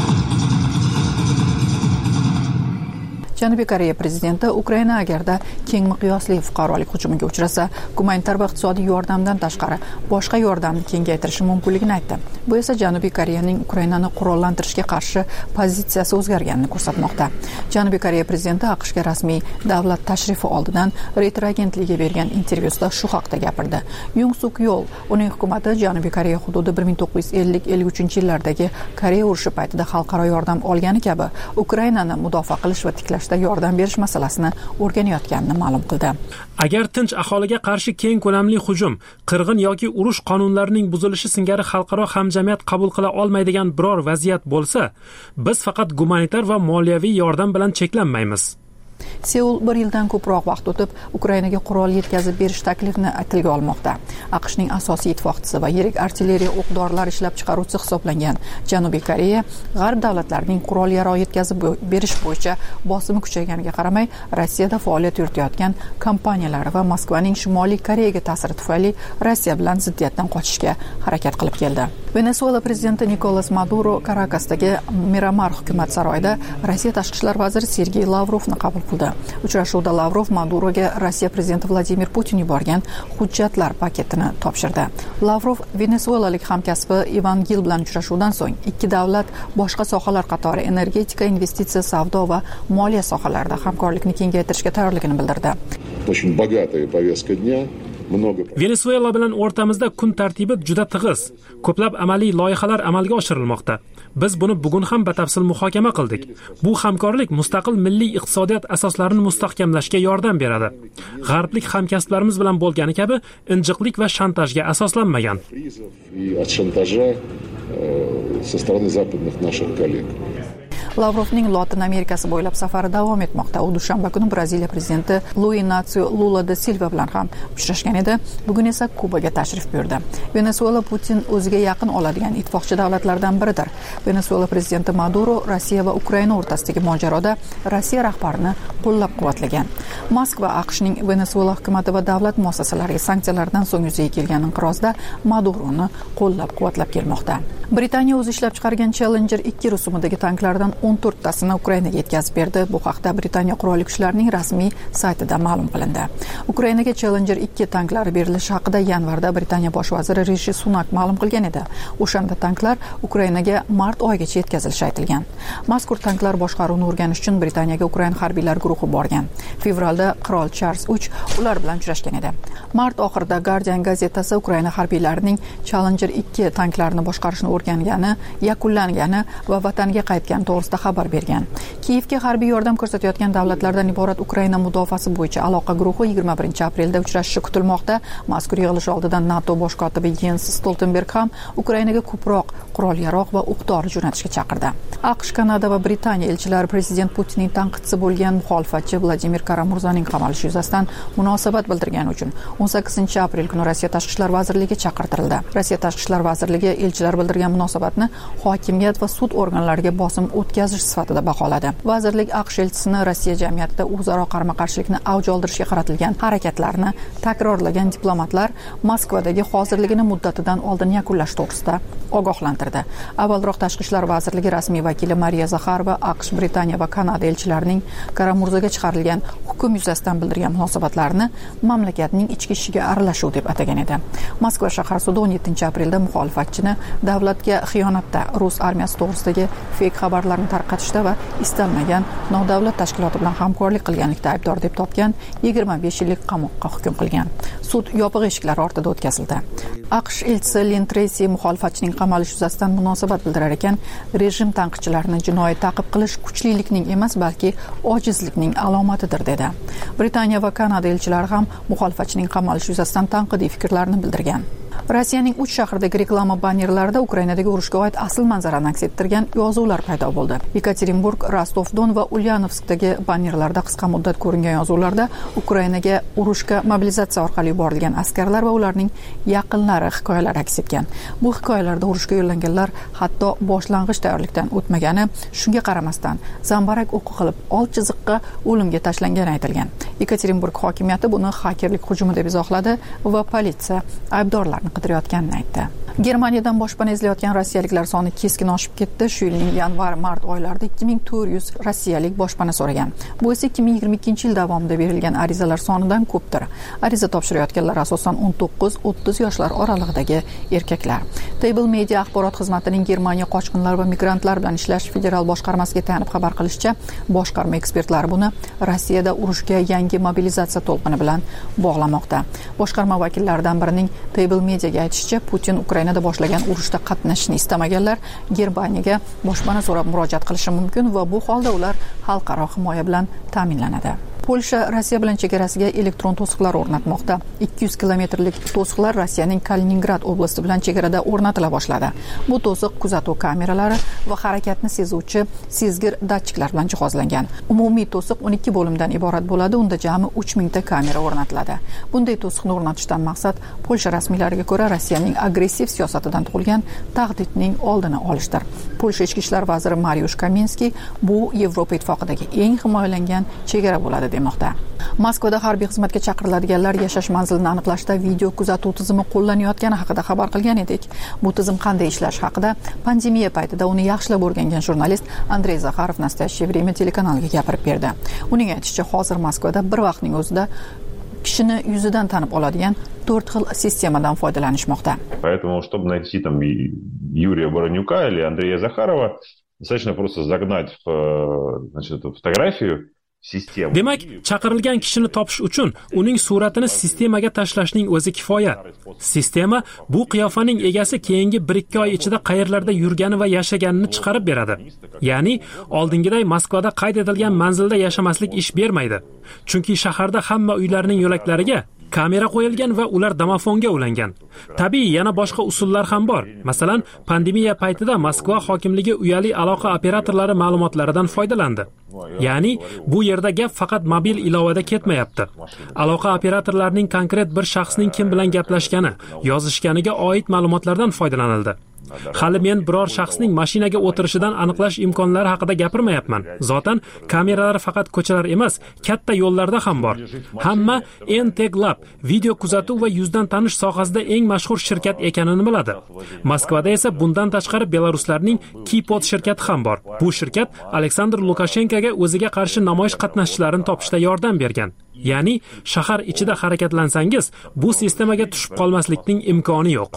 Janubiy Koreya prezidenti Ukraina agarda keng miqyosli fuqarolik hujumiga uchrasa, gumanitar va iqtisodiy yordamdan tashqari boshqa yordamni kengaytirishi mumkinligini aytdi. Bu esa Janubiy Koreyaning Ukrainani qurollantirishga qarshi pozitsiyasi o'zgarganini ko'rsatmoqda. Janubiy Koreya prezidenti AQShga rasmiy davlat tashrifi oldidan Reuters agentligiga bergan intervyusida shu haqda gapirdi. Yung Suk Yeol, uning hukumati Janubiy Koreya hududi bir ming to'qqiz yuz ellik ellik uchinchi yillardagi Koreya urushi paytida xalqaro yordam olgani kabi Ukrainani mudofaa qilish va tiklash yordam berish masalasini o'rganayotganini ma'lum qildi. Agar tinch aholiga qarshi keng ko'lamli hujum, qirg'in yoki urush qonunlarining buzilishi singari xalqaro hamjamiyat qabul qila olmaydigan biror vaziyat bo'lsa, biz faqat gumanitar va moliyaviy yordam bilan cheklanmaymiz. Seul bir yildan ko'proq vaqt o'tib Ukrainaga qurol yetkazib berish taklifini tilga olmoqda. AQShning asosiy ittifoqchisi va yirik artilleriya o'q-dorilar ishlab chiqaruvchisi hisoblangan Janubiy Koreya G'arb davlatlarining qurol-yarog' yetkazib berish bo'yicha bosimi kuchayganiga qaramay, Rossiyada faoliyat yuritayotgan kompaniyalar va Moskvaning Shimoliy Koreyaga ta'siri tufayli Rossiya bilan ziddiyatdan qochishga harakat qilib keldi. Venesuela prezidenti Nikolas Maduro Karakasdagi Miramar hukumat saroyida Rossiya tashqi ishlar vaziri Sergey Lavrovni qabul qildi. Uchrashuvda Lavrov Maduroga Rossiya prezidenti Vladimir Putin yuborgan hujjatlar paketini topshirdi. Lavrov venesuelalik hamkasbi Ivan Gil bilan uchrashuvdan so'ng ikki davlat boshqa sohalar qatori energetika, investitsiya, savdo va moliya sohalarida hamkorlikni kengaytirishga tayyorligini bildirdi. Очень богатая повестка дня. Venesuela bilan o'rtamizda kun tartibi juda tig'iz. Ko'plab amaliy loyihalar amalga oshirilmoqda. Biz buni bugun ham batafsil muhokama qildik. Bu hamkorlik mustaqil milliy iqtisodiyot asoslarini mustahkamlashga yordam beradi. G'arblik hamkasblarimiz bilan bo'lgani kabi injiqlik va shantajga asoslanmagan. Lavrovning Lotin Amerikasi bo'ylab safari davom etmoqda. U dushanba kuni Braziliya prezidenti Luis Inacio Lula da Silva bilan ham uchrashgan edi. Bugun esa Kubaga tashrif buyurdi. Venesuela Putin o'ziga yaqin oladigan ittifoqchi davlatlardan biridir. Venesuela prezidenti Maduro Rossiya va Ukraina o'rtasidagi mojaroda Rossiya rahbarini qo'llab-quvvatlagan. Moskva AQShning Venesuela hukumati va davlat muassasalariga sanksiyalardan so'ng yuzaga kelgan inqirozda Maduroni qo'llab-quvvatlab kelmoqda. Britaniya o'zi ishlab chiqargan Challenger ikki rusumidagi tanklardan o'n to'rttasini Ukrainaga yetkazib berdi. Bu haqda Britaniya qurolli kuchlarining rasmiy saytida ma'lum qilindi. Ukrainaga Challenger ikki tanklari berilishi haqida yanvarda Britaniya bosh vaziri Rishi Sunak ma'lum qilgan edi. O'shanda tanklar Ukrainaga mart oyigacha yetkazilishi aytilgan. Mazkur tanklar boshqaruvni o'rganish uchun Britaniyaga Ukraina harbiylar guruhi borgan. Fevralda qirol Charles uch ular bilan uchrashgan edi. Mart oxirida Guardian gazetasi Ukraina harbiylarining Challenger ikki tanklarini boshqarishni o'rgangani, yakunlangani va vataniga qaytgani to'g'risida xabar bergan. Kiyevga harbiy yordam ko'rsatayotgan davlatlardan iborat Ukraina mudofaasi bo'yicha aloqa guruhi yigirma birinchi aprelda uchrashishi kutilmoqda. Mazkur yig'ilish oldidan NATO bosh kotibi Jens Stoltenberg ham Ukrainaga ko'proq qurol-yarog' va o'q-dori jo'natishga chaqirdi. AQSh, Kanada va Britaniya elchilari prezident Putinning tanqidchisi bo'lgan muxolifatchi Vladimir Karamurzaning qamalishi yuzasidan munosabat bildirgani uchun o'n sakkizinchi aprel kuni Rossiya tashqi ishlar vazirligiga chaqirtirildi. Rossiya tashqi ishlar vazirligi elchilar bildirgan munosabatni hokimiyat va sud organlariga bosim o'tkazib o'tkazish sifatida baholadi. Vazirlik AQSh elchisini Rossiya jamiyatida o'zaro qarama-qarshilikni avj oldirishga qaratilgan harakatlarni takrorlagan diplomatlar Moskvadagi hozirligini muddatidan oldin yakunlash to'g'risida ogohlantirdi. Avvalroq Tashqi ishlar vazirligi rasmiy vakili Mariya Zakharova AQSh, Britaniya va Kanada elchilarining Karamurzaga chiqarilgan hukm yuzasidan bildirgan munosabatlarini mamlakatning ichki ishiga aralashuv deb atagan edi. Moskva shahar sudi o'n yettinchi aprelda muxolifatchini davlatga xiyonatda, rus armiyasi to'g'risidagi feyk xabarlarni tarqatishda va istalmagan nodavlat tashkiloti bilan hamkorlik qilganlikda aybdor deb topgan yigirma besh yillik qamoqqa hukm qilgan. Sud yopiq eshiklar ortida o'tkazildi. AQSh elchisi Lin Treysi muxolifatchining qamalish yuzasidan munosabat bildirar ekan, rejim tanqidchilarini jinoiy ta'qib qilish kuchlilikning emas, balki ojizlikning alomatidir dedi. Britaniya va Kanada elchilari ham muxolifatchining qamalish yuzasidan tanqidiy fikrlarini bildirgan. Rossiyaning uch shahridagi reklama bannerlarida Ukrainadagi urushga oid asl manzarani aks ettirgan yozuvlar paydo bo'ldi. Yekaterinburg, Rostov-Don va Ulyanovskdagi bannerlarda qisqa muddat ko'ringan yozuvlarda Ukrainaga urushga mobilizatsiya orqali yuborilgan askarlar va ularning yaqinlari hikoyalari aks etgan. Bu hikoyalarda urushga yo'llanganlar hatto boshlang'ich tayyorlikdan o'tmagani, shunga qaramasdan zambarak o'qi qilib old chiziqqa o'limga tashlangani aytilgan. Yekaterinburg hokimiyati buni xakerlik hujumi deb izohladi va politsiya aybdorlarni qidirayotganini aytdi. Germaniyadan boshpana izlayotgan rossiyaliklar soni keskin oshib ketdi. Shu yilning yanvar-mart oylarida ikki ming to'rt yuz rossiyalik boshpana so'ragan. Bu esa ikki ming yigirma ikkinchi yil davomida berilgan arizalar sonidan ko'pdir. Ariza topshirayotganlar asosan o'n to'qqiz o'ttiz yoshlar oralig'idagi erkaklar. Table Media axborot xizmatining Germaniya qochqinlar va migrantlar bilan ishlash federal boshqarmasiga tayanib xabar qilishicha, boshqarma ekspertlari buni Rossiyada urushga yangi mobilizatsiya to'lqini bilan bog'lamoqda. Boshqarma vakillaridan birining Table Media'ga aytishicha, Putin Ukrainada boshlagan urushda qatnashishni istamaganlar Germaniyaga boshpana so'rab murojaat qilishi mumkin va bu holda ular xalqaro himoya bilan ta'minlanadi. Polsha Rossiya bilan chegarasiga elektron to'siqlar o'rnatmoqda. ikki yuz kilometrlik to'siqlar Rossiyaning Kaliningrad oblasti bilan chegarada o'rnatila boshladi. Bu to'siq kuzatuv kameralari va harakatni sezuvchi sezgir datchiklar bilan jihozlangan. Umumiy to'siq o'n ikki bo'limdan iborat bo'ladi. Unda jami uch mingta kamera o'rnatiladi. Bunday to'siqni o'rnatishdan maqsad Polsha rasmiylariga ko'ra Rossiyaning agressiv siyosatidan tug'ilgan tahdidning oldini olishdir. Polsha ichki ishlar vaziri Mariusz Kaminski bu Yevropa ittifoqidagi eng himoyalangan chegara bo'ladi demoqda. Moskvada harbiy xizmatga chaqiriladiganlar yashash manzilini aniqlashda video kuzatuv tizimi qo'llanayotgani haqida xabar qilgan edik. Bu tizim qanday ishlash haqida pandemiya paytida uni yaxshilab o'rgangan jurnalist Andrey Zakharov Nastoящее время telekanaliga gapirib berdi. Uning aytishicha, hozir Moskvada bir vaqtning o'zida kishini yuzidan tanib oladigan to'rt xil sistemadan foydalanishmoqda. Поэтому, чтобы найти там Юрия Баранюка или Андрея Захарова, достаточно просто загнать в, значит, фотографию. Demak, chaqirilgan kishini topish uchun uning suratini sistemaga tashlashning o'zi kifoya. Sistema bu qiyofaning egasi keyingi bir ikki oy ichida qayerlarda yurgani va yashaganini chiqarib beradi. Ya'ni, oldingiday Moskvada qayd etilgan manzilda yashamaslik ish bermaydi. Chunki shaharda hamma uylarning yo'laklariga kamera qo'yilgan va ular domofonga ulangan. Tabiiy, yana boshqa usullar ham bor. Masalan, pandemiya paytida Moskva hokimligi uyali aloqa operatorlari ma'lumotlaridan foydalandi. Ya'ni, bu yerda gap faqat mobil ilovada ketmayapti. Aloqa operatorlarining konkret bir shaxsning kim bilan gaplashgani, yozishganiga oid ma'lumotlardan foydalanildi. Hali men biror shaxsning mashinaga o'tirishidan aniqlash imkonlari haqida gapirmayapman. Zotan, kameralar faqat ko'chalar emas, katta yo'llarda ham bor. Hamma N T G Lab video kuzatuv va yuzdan tanish sohasida eng mashhur shirkat ekanini biladi. Moskvada esa bundan tashqari belaruslarning Keypod shirkati ham bor. Bu shirkat Aleksandr Lukashenkoga o'ziga qarshi namoyish qatnashchilarini topishda yordam bergan. Ya'ni, shahar ichida harakatlansangiz, bu sistemaga tushib qolmaslikning imkoni yo'q.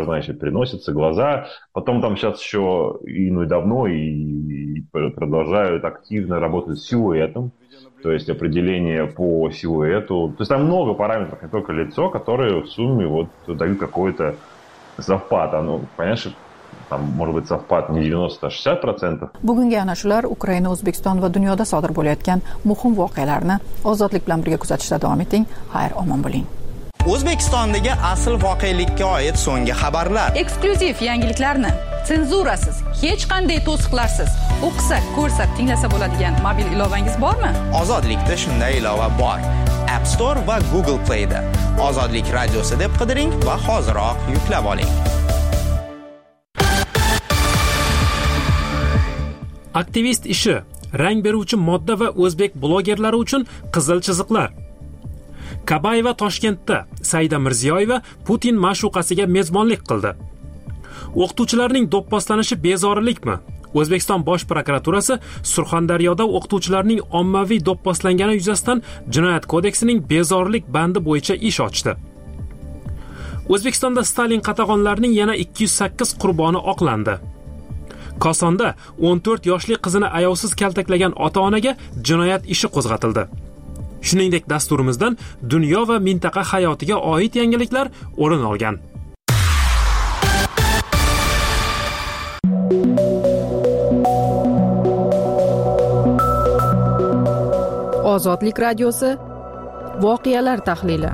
Потом там сейчас еще и ну и давно и продолжают активно работать с силуэтом, то есть определение по силуэту. То есть там много параметров, не только лицо, которые в сумме вот дают какой-то совпад. Ну, понятно, там может быть совпад не девяносто, а шестьдесят процентов. Bugungi ana shular Ukraina, O'zbekiston va dunyoda sodir bo'layotgan muhim voqealarni ozodlik bilan birga kuzatishda davom eting. Xayr, omon bo'ling. O'zbekistondagi asl voqelikka oid so'nggi xabarlar. Eksklyuziv yangiliklarni senzurasiz, hech qanday to'siqlarsiz o'qisak, ko'rsak, tinglasa bo'ladigan mobil ilovangiz bormi? Ozodlikda shunday ilova bor. App Store va Google Play da Ozodlik radiosi deb qidiring va hoziroq yuklab oling. Aktivist ishi, rang beruvchi modda va o'zbek blogerlari uchun qizil chiziqlar. Kabayeva Toshkentda Saida Mirziyoyeva Putin ma'shuqasiga mezbonlik qildi. O'qituvchilarning do'pposlanishi bezorilikmi? O'zbekiston Bosh prokuraturasi Surxondaryoda o'qituvchilarning ommaviy do'pposlangani yuzasidan Jinoyat kodeksining bezorilik bandi bo'yicha ish ochdi. O'zbekistonda Stalin qatag'onlarining yana ikki yuz sakkiz qurboni oqlandi. Kosonda o'n to'rt yoshli qizini ayovsiz kaltaklagan ota-onaga jinoyat ishi qo'zg'atildi. Shuningdek, dasturimizdan dunyo va mintaqa hayotiga oid yangiliklar o'rin olgan. Ozodlik radiosi voqealar tahlili.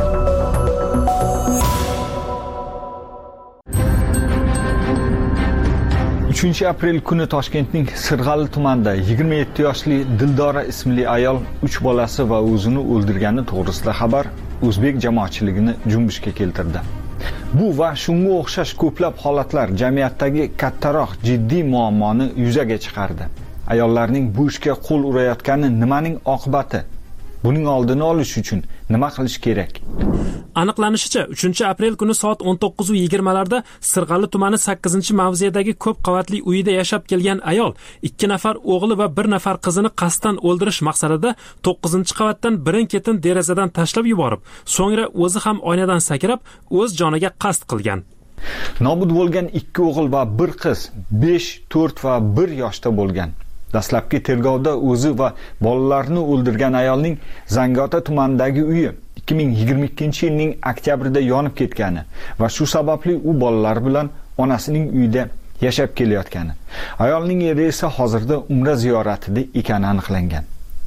uchinchi aprel kuni Toshkentning Sirg'ali tumanida yigirma yetti yoshli Dildora ismli ayol uch bolasi va o'zini o'ldirgani to'g'risida xabar o'zbek jamoatchiligini junbushga keltirdi. Bu va shunga o'xshash ko'plab holatlar jamiyatdagi kattaroq jiddiy muammoni yuzaga chiqardi. Ayollarning bu ishga qo'l urayotgani nimaning oqibati? Buning oldini olish uchun nima qilish kerak? Aniqlanishicha, uchinchi aprel kuni soat o'n to'qqiz yigirma larda Sirg'ali tumani sakkizinchi mavzedagi ko'p qavatli uyida yashab kelgan ayol ikki nafar o'g'li va bir nafar qizini qasddan o'ldirish maqsadida to'qqizinchi qavatdan birin-ketin derazadan tashlab yuborib, so'ngra o'zi ham oynadan sakrab, o'z joniga qasd qilgan. Nobud bo'lgan ikki o'g'il va bir qiz besh, to'rt va bir yoshda bo'lgan. Dastlabki tergovda o'zi va bolalarini o'ldirgan ayolning Zangiota tumanidagi uyi ikki ming yigirma ikkinchi yilning oktyabrida yonib ketgani va shu sababli u bolalar bilan onasining uyida yashab kelayotgani. Ayolning eri esa hozirda umra ziyoratida ekani aniqlangan.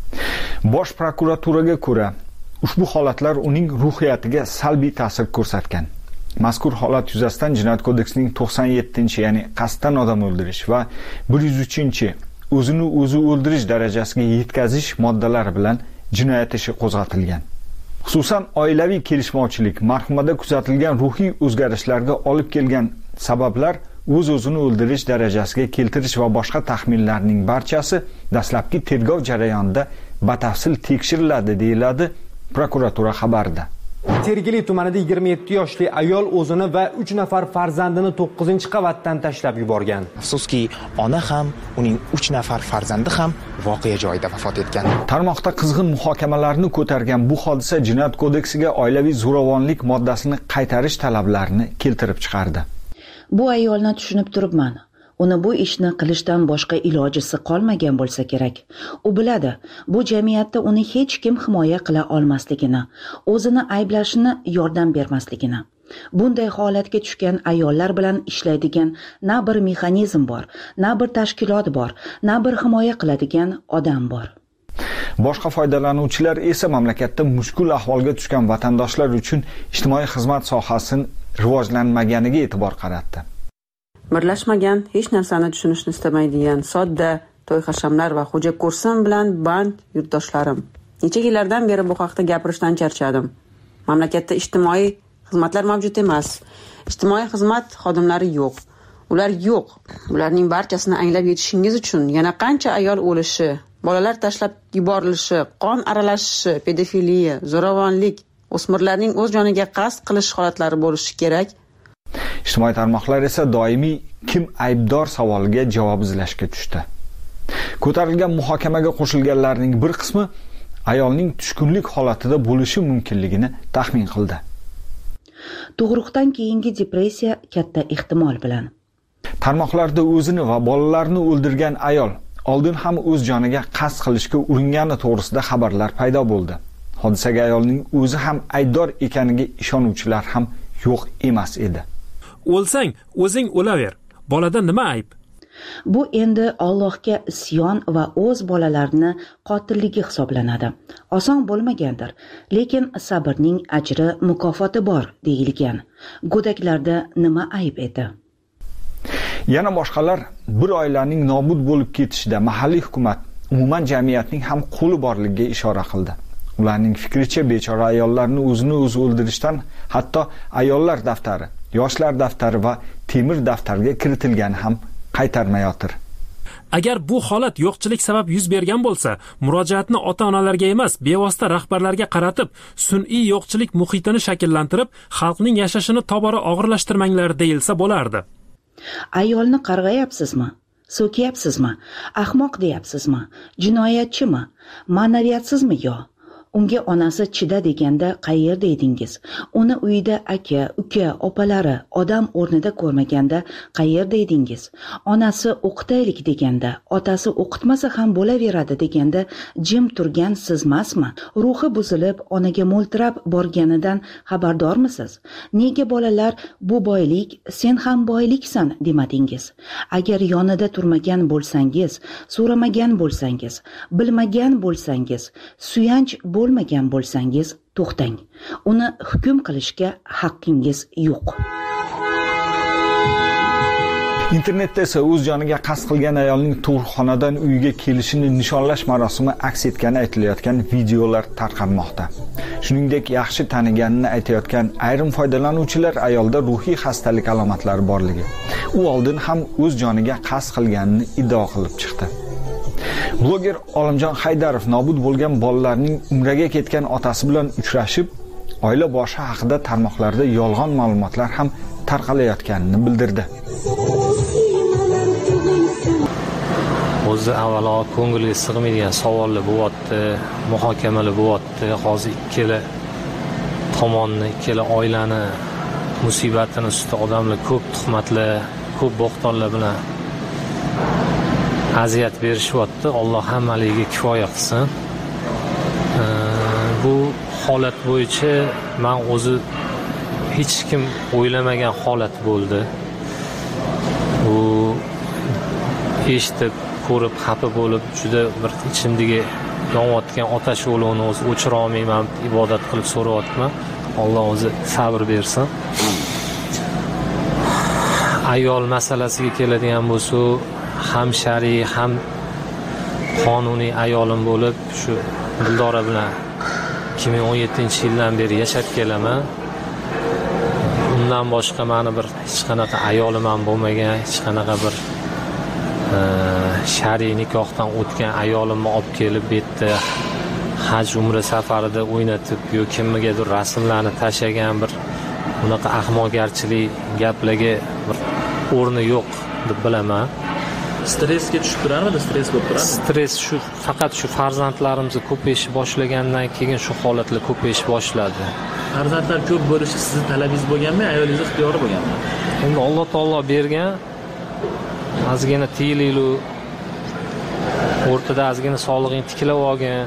Bosh prokuraturaga ko'ra, ushbu holatlar uning ruhiyatiga salbiy ta'sir ko'rsatgan. Mazkur holat yuzasidan Jinoyat kodeksining to'qson yettinchi, ya'ni qasddan odam o'ldirish va bir yuz uchinchi o'zini o'zi o'ldirish darajasiga yetkazish moddalari bilan jinoyat ishi qo'zg'atilgan. Xususan, oilaviy kelishmovchilik, marhumada kuzatilgan ruhiy o'zgarishlarga olib kelgan sabablar o'z-o'zini o'ldirish darajasiga keltirish va boshqa taxminlarning barchasi dastlabki tergov jarayonida batafsil tekshiriladi, deyiladi prokuratura xabarida. Sergeli tumanida yigirma yetti yoshli ayol o'zini va uch nafar farzandini to'qqizinchi qavatdan tashlab yuborgan. Afsuski, ona ham, uning uch nafar farzandi ham voqea joyida vafot etgan. Tarmoqda qizg'in muhokamalarni ko'targan bu hodisa Jinoyat kodeksiga oilaviy zo'ravonlik moddasini qaytarish talablarini keltirib chiqardi. Bu ayolni tushunib turibman. Uni bu ishni qilishdan boshqa ilojisi qolmagan bo'lsa kerak. U biladi, bu jamiyatda uni hech kim himoya qila olmasligini, o'zini ayblashini, yordam bermasligini. Bunday holatga tushgan ayollar bilan ishlaydigan na bir mexanizm bor, na bir tashkilot bor, na bir himoya qiladigan odam bor. Boshqa foydalanuvchilar esa mamlakatda mushkul ahvolga tushgan vatandoshlar uchun ijtimoiy xizmat sohasini rivojlanmaganiga e'tibor qaratdi. Birlashmagan, hech narsani tushunishni istamaydigan, sodda, to'y-hashamlar va xo'ja ko'rsim bilan band yurtdoshlarim. Necha yillardan beri bu haqda gapirishdan charchadim. Mamlakatda ijtimoiy xizmatlar mavjud emas. Ijtimoiy xizmat xodimlari yo'q. Ular yo'q. Ularning barchasini anglab yetishingiz uchun yana qancha ayol o'lishi, bolalar tashlab yuborilishi, qon aralashishi, pedofiliya, zo'ravonlik, o'smirlarning o'z joniga qasd qilish holatlari bo'lishi kerak. Ijtimoiy tarmoqlar esa doimiy kim aybdor savoliga javob izlashga tushdi. Ko'tarilgan muhokamaga qo'shilganlarning bir qismi ayolning tushkunlik holatida bo'lishi mumkinligini taxmin qildi. Tug'ruqdan keyingi depressiya katta ehtimol bilan. Tarmoqlarda o'zini va bolalarini o'ldirgan ayol oldin ham o'z joniga qasd qilishga uringani to'g'risida xabarlar paydo bo'ldi. Hodisaga ayolning o'zi ham aybdor ekaniga ishonuvchilar ham yo'q emas edi. O'lsang, o'zing o'laver. Bolada nima ayb? Bu endi Allohga isyon va o'z bolalarini qotilligi hisoblanadi. Oson bo'lmagandir, lekin sabrning ajri, mukofoti bor deyilgan. Go'daklarda nima ayb edi? Yana boshqalar bir oilaning nobud bo'lib ketishida mahalliy hukumat, umuman jamiyatning ham qo'li borligiga ishora qildi. Ularning fikricha, bechora ayollarni o'zini o'zi o'ldirishdan hatto ayollar daftari, yoshlar daftari va temir daftarga kiritilgani ham qaytarmayotir. Agar bu holat yo'qchilik sabab yuz bergan bo'lsa, murojaatni ota-onalarga emas, bevosita rahbarlarga qaratib, sun'iy yo'qchilik muhitini shakllantirib, xalqning yashashini tobora og'irlashtirmanglar deyilsa bo'lardi. Ayolni qarg'ayapsizmi? So'kyapsizmi? Ahmoq deyapsizmi? Jinoyatchimi? Ma'naviyatsizmi yo? Unga onasi chida deganda qayerda edingiz? Uni uyida aka, uka, opalari odam o'rnida ko'rmaganda qayerda edingiz? Onasi o'qitaylik deganda, otasi o'qitmasa ham bo'laveradi deganda jim turgan sizmasmi? Ruhi buzilib, onaga mo'ltirab borganidan xabardormisiz? Nega bolalar bu boylik, sen ham boyliksan demadingiz? Agar yonida turmagan bo'lsangiz, so'ramagan bo'lsangiz, bilmagan bo'lsangiz, suyanch bo'lmagan bo'lsangiz, to'xtang. Uni hukm qilishga haqqingiz yo'q. Internetda esa o'z joniga qasd qilgan ayolning tug'ruqxonadan uyiga kelishini nishonlash marosimi aks etgani aytilayotgan videolar tarqalmoqda. Shuningdek, yaxshi taniganini aytayotgan ayrim foydalanuvchilar ayolda ruhiy xastalik alomatlari borligi, u oldin ham o'z joniga qasd qilganini iddao qilib chiqdi. Bloger Olimjon Haydarov nobud bo'lgan bolalarning umraga ketgan otasi bilan uchrashib, oila boshi haqida tarmoqlarda yolg'on ma'lumotlar ham tarqalayotganini bildirdi. O'zi avvalo ko'ngilga sig'maydigan savollar bo'lyapti, muhokamalar bo'lyapti. Hozir ikkala tomonni, ikkala oilani musibatini ustida odamlar ko'p tuhmatlar, ko'p bo'xtonlar bilan aziyat berishyapti. Alloh hammaligiga kifoya qilsin. Bu holat bo'yicha men o'zi hech kim o'ylamagan holat bo'ldi. Bu eshitib, ko'rib, xafa bo'lib, juda bir ichimdagi yonayotgan otash yo'lovini o'zi o'chira olmayman, ibodat qilib so'rayapman. Alloh o'zi sabr bersin. Ayol masalasiga keladigan bo'lsa, ham shariy ham qonuniy ayolim bo'lib, shu Dildora bilan ikki ming o'n yettinchi yildan beri yashab kelaman. Undan boshqa meni bir hech qanaqa ayolim ham bo'lmagan, hech qanaqa bir e, shariy nikohdan o'tgan ayolimni olib kelib bu yerda haj umra safarida o'ynatib yoki kimgadir rasmlarni tashagan bir bunaqa ahmoqgarchilik gaplarga bir o'rni yo'q deb bilaman. Stressga tushib turadimi? Stress bo'lib turadi. Stress shu faqat shu farzandlarimiz ko'payishib boshlagandan keyin shu holatlar ko'payish boshladi. Farzandlar ko'p bo'lishi sizning talabingiz bo'lganmi, ayolingiz ixtiyori bo'lganmi? Endi Alloh taolo bergan. Ozgina tiyililu o'rtada ozgina sog'lig'ing tiklab olgan.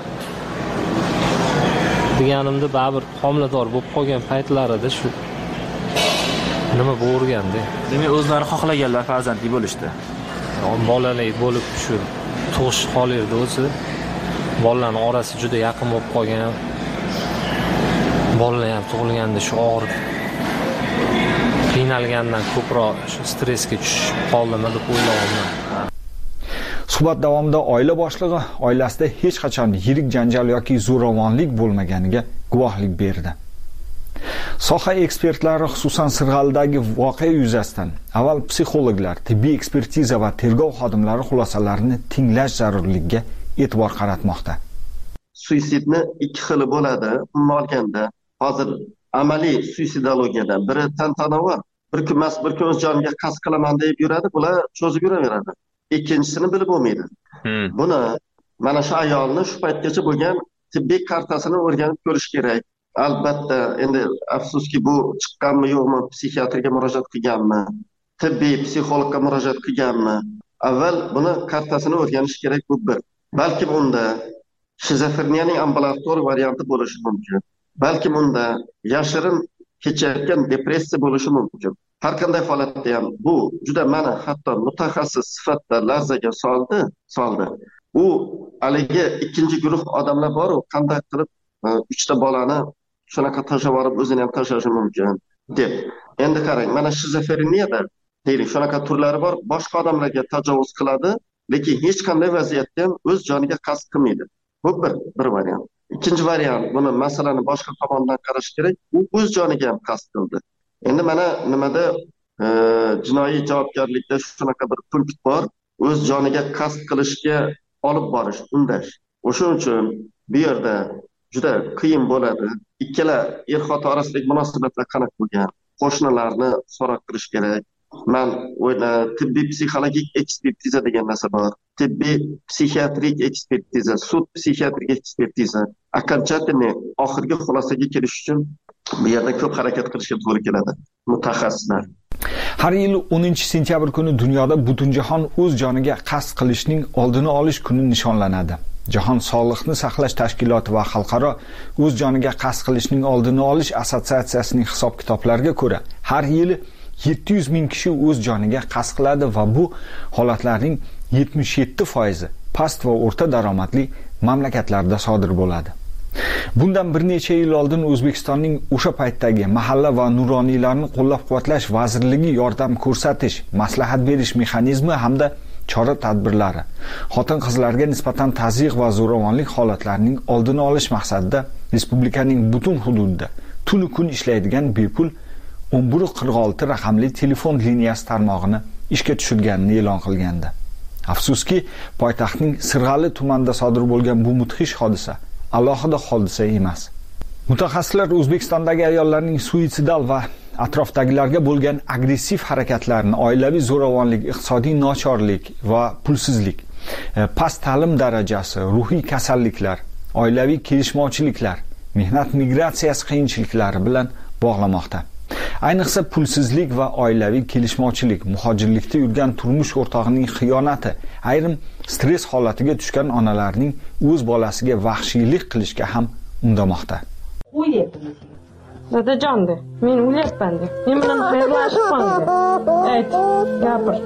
Deganimda baribir homilador bo'lib qolgan paytlarida shu nima bo'lganda. Demak, o'zlari xohlaganlar farzandli bo'lishdi. Bolalik bo'lib shu tug'ish holida o'zi bolalarning orasi juda yaqin bo'lib qolgan. Bolalar ham tug'ilganda shu og'ir qiynalgandan ko'proq shu stressga tushib qoldimi deb o'ylayman. Suhbat davomida oila boshlig'i oilasida hech qachon yirik janjal yoki zo'ravonlik bo'lmaganiga guvohlik berdi. Soha ekspertlari xususan Sirg'alidagi voqea yuzasidan avval psixologlar, tibbiy ekspertiza va tergov xodimlari xulosalarini tinglash zarurligiga e'tibor qaratmoqda. Suitsidni ikki xili bo'ladi. Umuman olganda, hozir amaliy suitsidologiyada biri tantanavor, bir kun emas, bir kun o'z joniga qasd qilaman deb yuradi, bular cho'zib yuraveradi. Ikkinchisini bilib bo'lmaydi. Hmm. Buni mana shu ayolni shu paytgacha bo'lgan tibbiy kartasini o'rganib ko'rish kerak. Albatta, endi afsuski bu chiqqanmi yo'qmi, psixiatrga murojaat qilganmi, tibbiy psixologga murojaat qilganmi? Avval buni kartasini o'rganish kerak bu bir. Balki unda shizofreniyaning ambulator varianti bo'lishi mumkin. Balki unda yashirin kechayotgan depressiya bo'lishi mumkin. Har qanday holatda ham bu juda meni hatto mutaxassis sifatida larzaga soldi, soldi. U haligi ikkinchi guruh odamlar bor, u qanday qilib uchta bolani shunaqa tashlab yuborib o'zini ham tashlashi mumkin deb. Endi qarang, mana shizofreniyada deylik, shunaqa turlari bor, boshqa odamlarga tajovuz qiladi, lekin hech qanday vaziyatda ham o'z joniga qasd qilmaydi. Bu bir bir variant. Ikkinchi variant, buni masalani boshqa tomondan qarash kerak. U o'z joniga ham qasd qildi. Endi mana nimada e, jinoiy javobgarlikda shunaqa bir punkt bor. o'z joniga qasd qilishga olib borish, undash. O'shuning uchun bu yerda juda qiyin bo'ladi. Ikkala er-xotin orasidagi munosabatlar qanaqa bo'lgan? Qo'shnilarni so'roq qilish kerak. Men o'yla tibbiy psixologik ekspertiza degan narsa bor. Tibbiy psixiatrik ekspertiza, sud psixiatrik ekspertiza. Окончательный oxirgi xulosaga kelish uchun bu yerda ko'p harakat qilishga to'g'ri keladi. Mutaxassislar. Har yil o'ninchi sentyabr kuni dunyoda Butunjahon o'z joniga qasd qilishning oldini olish kuni nishonlanadi. Jahon Sog'liqni saqlash tashkiloti va xalqaro o'z joniga qasd qilishning oldini olish assotsiatsiyasining hisob-kitoblariga ko'ra, har yili yetti yuz ming kishi o'z joniga qasd qiladi va bu holatlarning yetmish yetti foizi past va o'rta daromadli mamlakatlarda sodir bo'ladi. Bundan bir necha yil oldin O'zbekistonning o'sha paytdagi mahalla va nuroniylarni qo'llab-quvvatlash vazirligi yordam ko'rsatish, maslahat berish mexanizmi hamda chora-tadbirlari xotin-qizlarga nisbatan tazyiq va zo'ravonlik holatlarining oldini olish maqsadida respublikaning butun hududida tunu kun ishlaydigan bepul o'n bir qirq olti raqamli telefon liniyasi tarmog'ini ishga tushirganini e'lon qilgandi. Afsuski, poytaxtning Sirg'ali tumanida sodir bo'lgan bu mudhish hodisa alohida hodisa emas. Mutaxassislar O'zbekistondagi ayollarning suitsidal va atrofdagilarga bo'lgan agressiv harakatlarni, oilaviy zo'ravonlik, iqtisodiy nochorlik va pulsizlik, past ta'lim darajasi, ruhiy kasalliklar, oilaviy kelishmovchiliklar, mehnat migratsiyasi qiyinchiliklari bilan bog'lamoqda. Ayniqsa pulsizlik va oilaviy kelishmovchilik, muhojirlikda yurgan turmush o'rtog'ining xiyonati, ayrim stress holatiga tushgan onalarning o'z bolasiga vahshiylik qilishga ham undamoqda. Dadajon, men o'lyapman deb. Men bilan xayrlashib Ayt, gapir.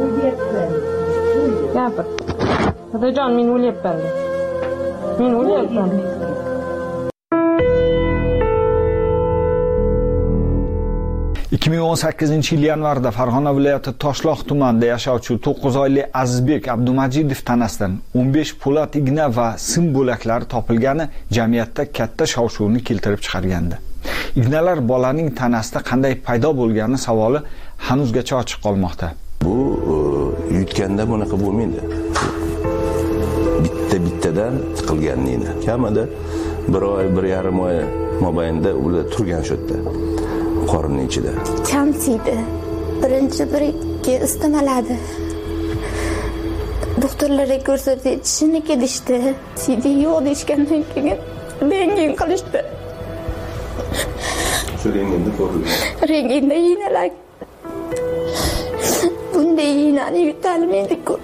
Gapir. Dadajon, men o'lyapman deb. Men o'lyapman. ikki ming o'n sakkizinchi yil yanvarda Farg'ona viloyati Toshloq tumanida yashovchi to'qqiz oyli Azizbek Abdumajidov tanasidan o'n besh po'lat igna va sim bo'laklari topilgani jamiyatda katta shov-shuvni keltirib chiqargandi. Ignalar bolaning tanasida qanday paydo bo'lgani savoli hanuzgacha ochiq qolmoqda. Bu yutganda bunaqa bo'lmaydi. Bitta-bittadan tiqilganini. Kamida bir oy, bir yarim oy mobaynida ular turgan shu yerda. Qorinning ichida. Chamsiydi. Birinchi bir-ikki istamaladi. Doktorlarga ko'rsatib, tishniki dishdi. Sidi yo'q deshgandan keyin rentgen qilishdi. Shu rentgenda ko'rilgan. Rentgenda yinalar. Bunday yinani yutalmaydi-ku.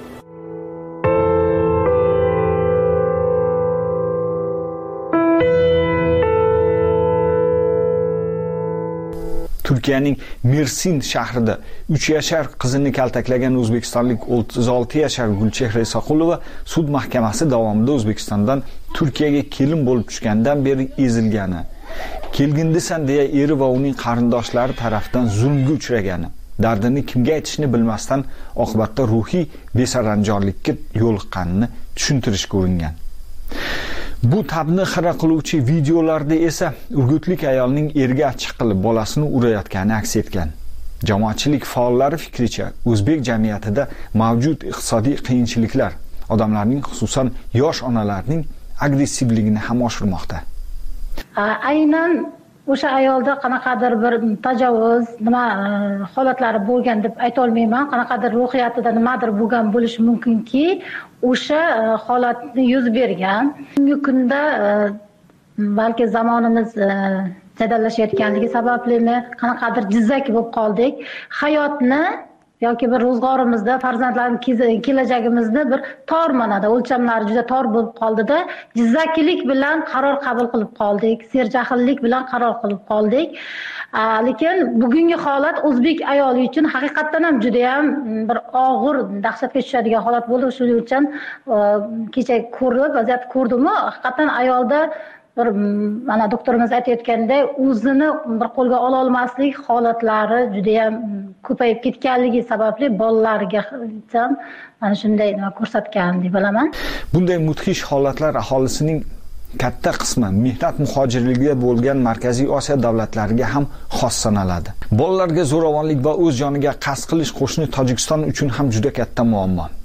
Turkiyaning Mersin shahrida uch yashar qizini kaltaklagan o'zbekistonlik o'ttiz olti yashar Gulchehra Isoqulova sud mahkamasi davomida O'zbekistondan Turkiyaga kelin bo'lib tushgandan beri ezilgani, kelgindisan deya eri va uning qarindoshlari tarafdan zulmga uchragani, dardini kimga aytishni bilmasdan oqibatda ruhiy besaranjorlikka yo'liqqanini tushuntirishga uringan. Bu tabni xira qiluvchi videolarda esa urgutlik ayolning eriga achchiq qilib bolasini urayotgani aks etgan. Jamoatchilik faollari fikricha, o'zbek jamiyatida mavjud iqtisodiy qiyinchiliklar odamlarning, xususan yosh onalarning agressivligini ham oshirmoqda. Aynan o'sha ayolda qanaqadir bir tajovuz, nima holatlari bo'lgan deb ayta olmayman. Qanaqadir ruhiyatida nimadir bo'lgan bo'lishi mumkinki, o'sha holatni yuz bergan. Bugungi kunda balki zamonimiz jadallashayotganligi sabablimi, qanaqadir jizzaki bo'lib qoldik. Hayotni yoki bir ro'zg'orimizda, farzandlarimiz kelajagimizni bir tor manada o'lchamlari juda tor bo'lib qoldida, jizzakilik bilan qaror qabul qilib qoldik, serjahllik bilan qaror qilib qoldik. Lekin bugungi holat o'zbek ayoli uchun haqiqatan ham juda ham bir og'ir, dahshatga tushadigan holat bo'ldi. Shuning uchun kecha ko'rib, vaziyat ko'rdimmi, haqiqatan ayolda bir mana doktorimiz aytayotganday o'zini bir qo'lga ola olmaslik holatlari juda ham ko'payib ketganligi sababli bolalarga ham mana shunday nima ko'rsatgan deb bilaman. Bunday mudhish holatlar aholisining katta qismi mehnat muhojirligiga bo'lgan Markaziy Osiyo davlatlariga ham xos sanaladi. Bolalarga zo'ravonlik va o'z joniga qasd qilish qo'shni Tojikiston uchun ham juda katta muammo.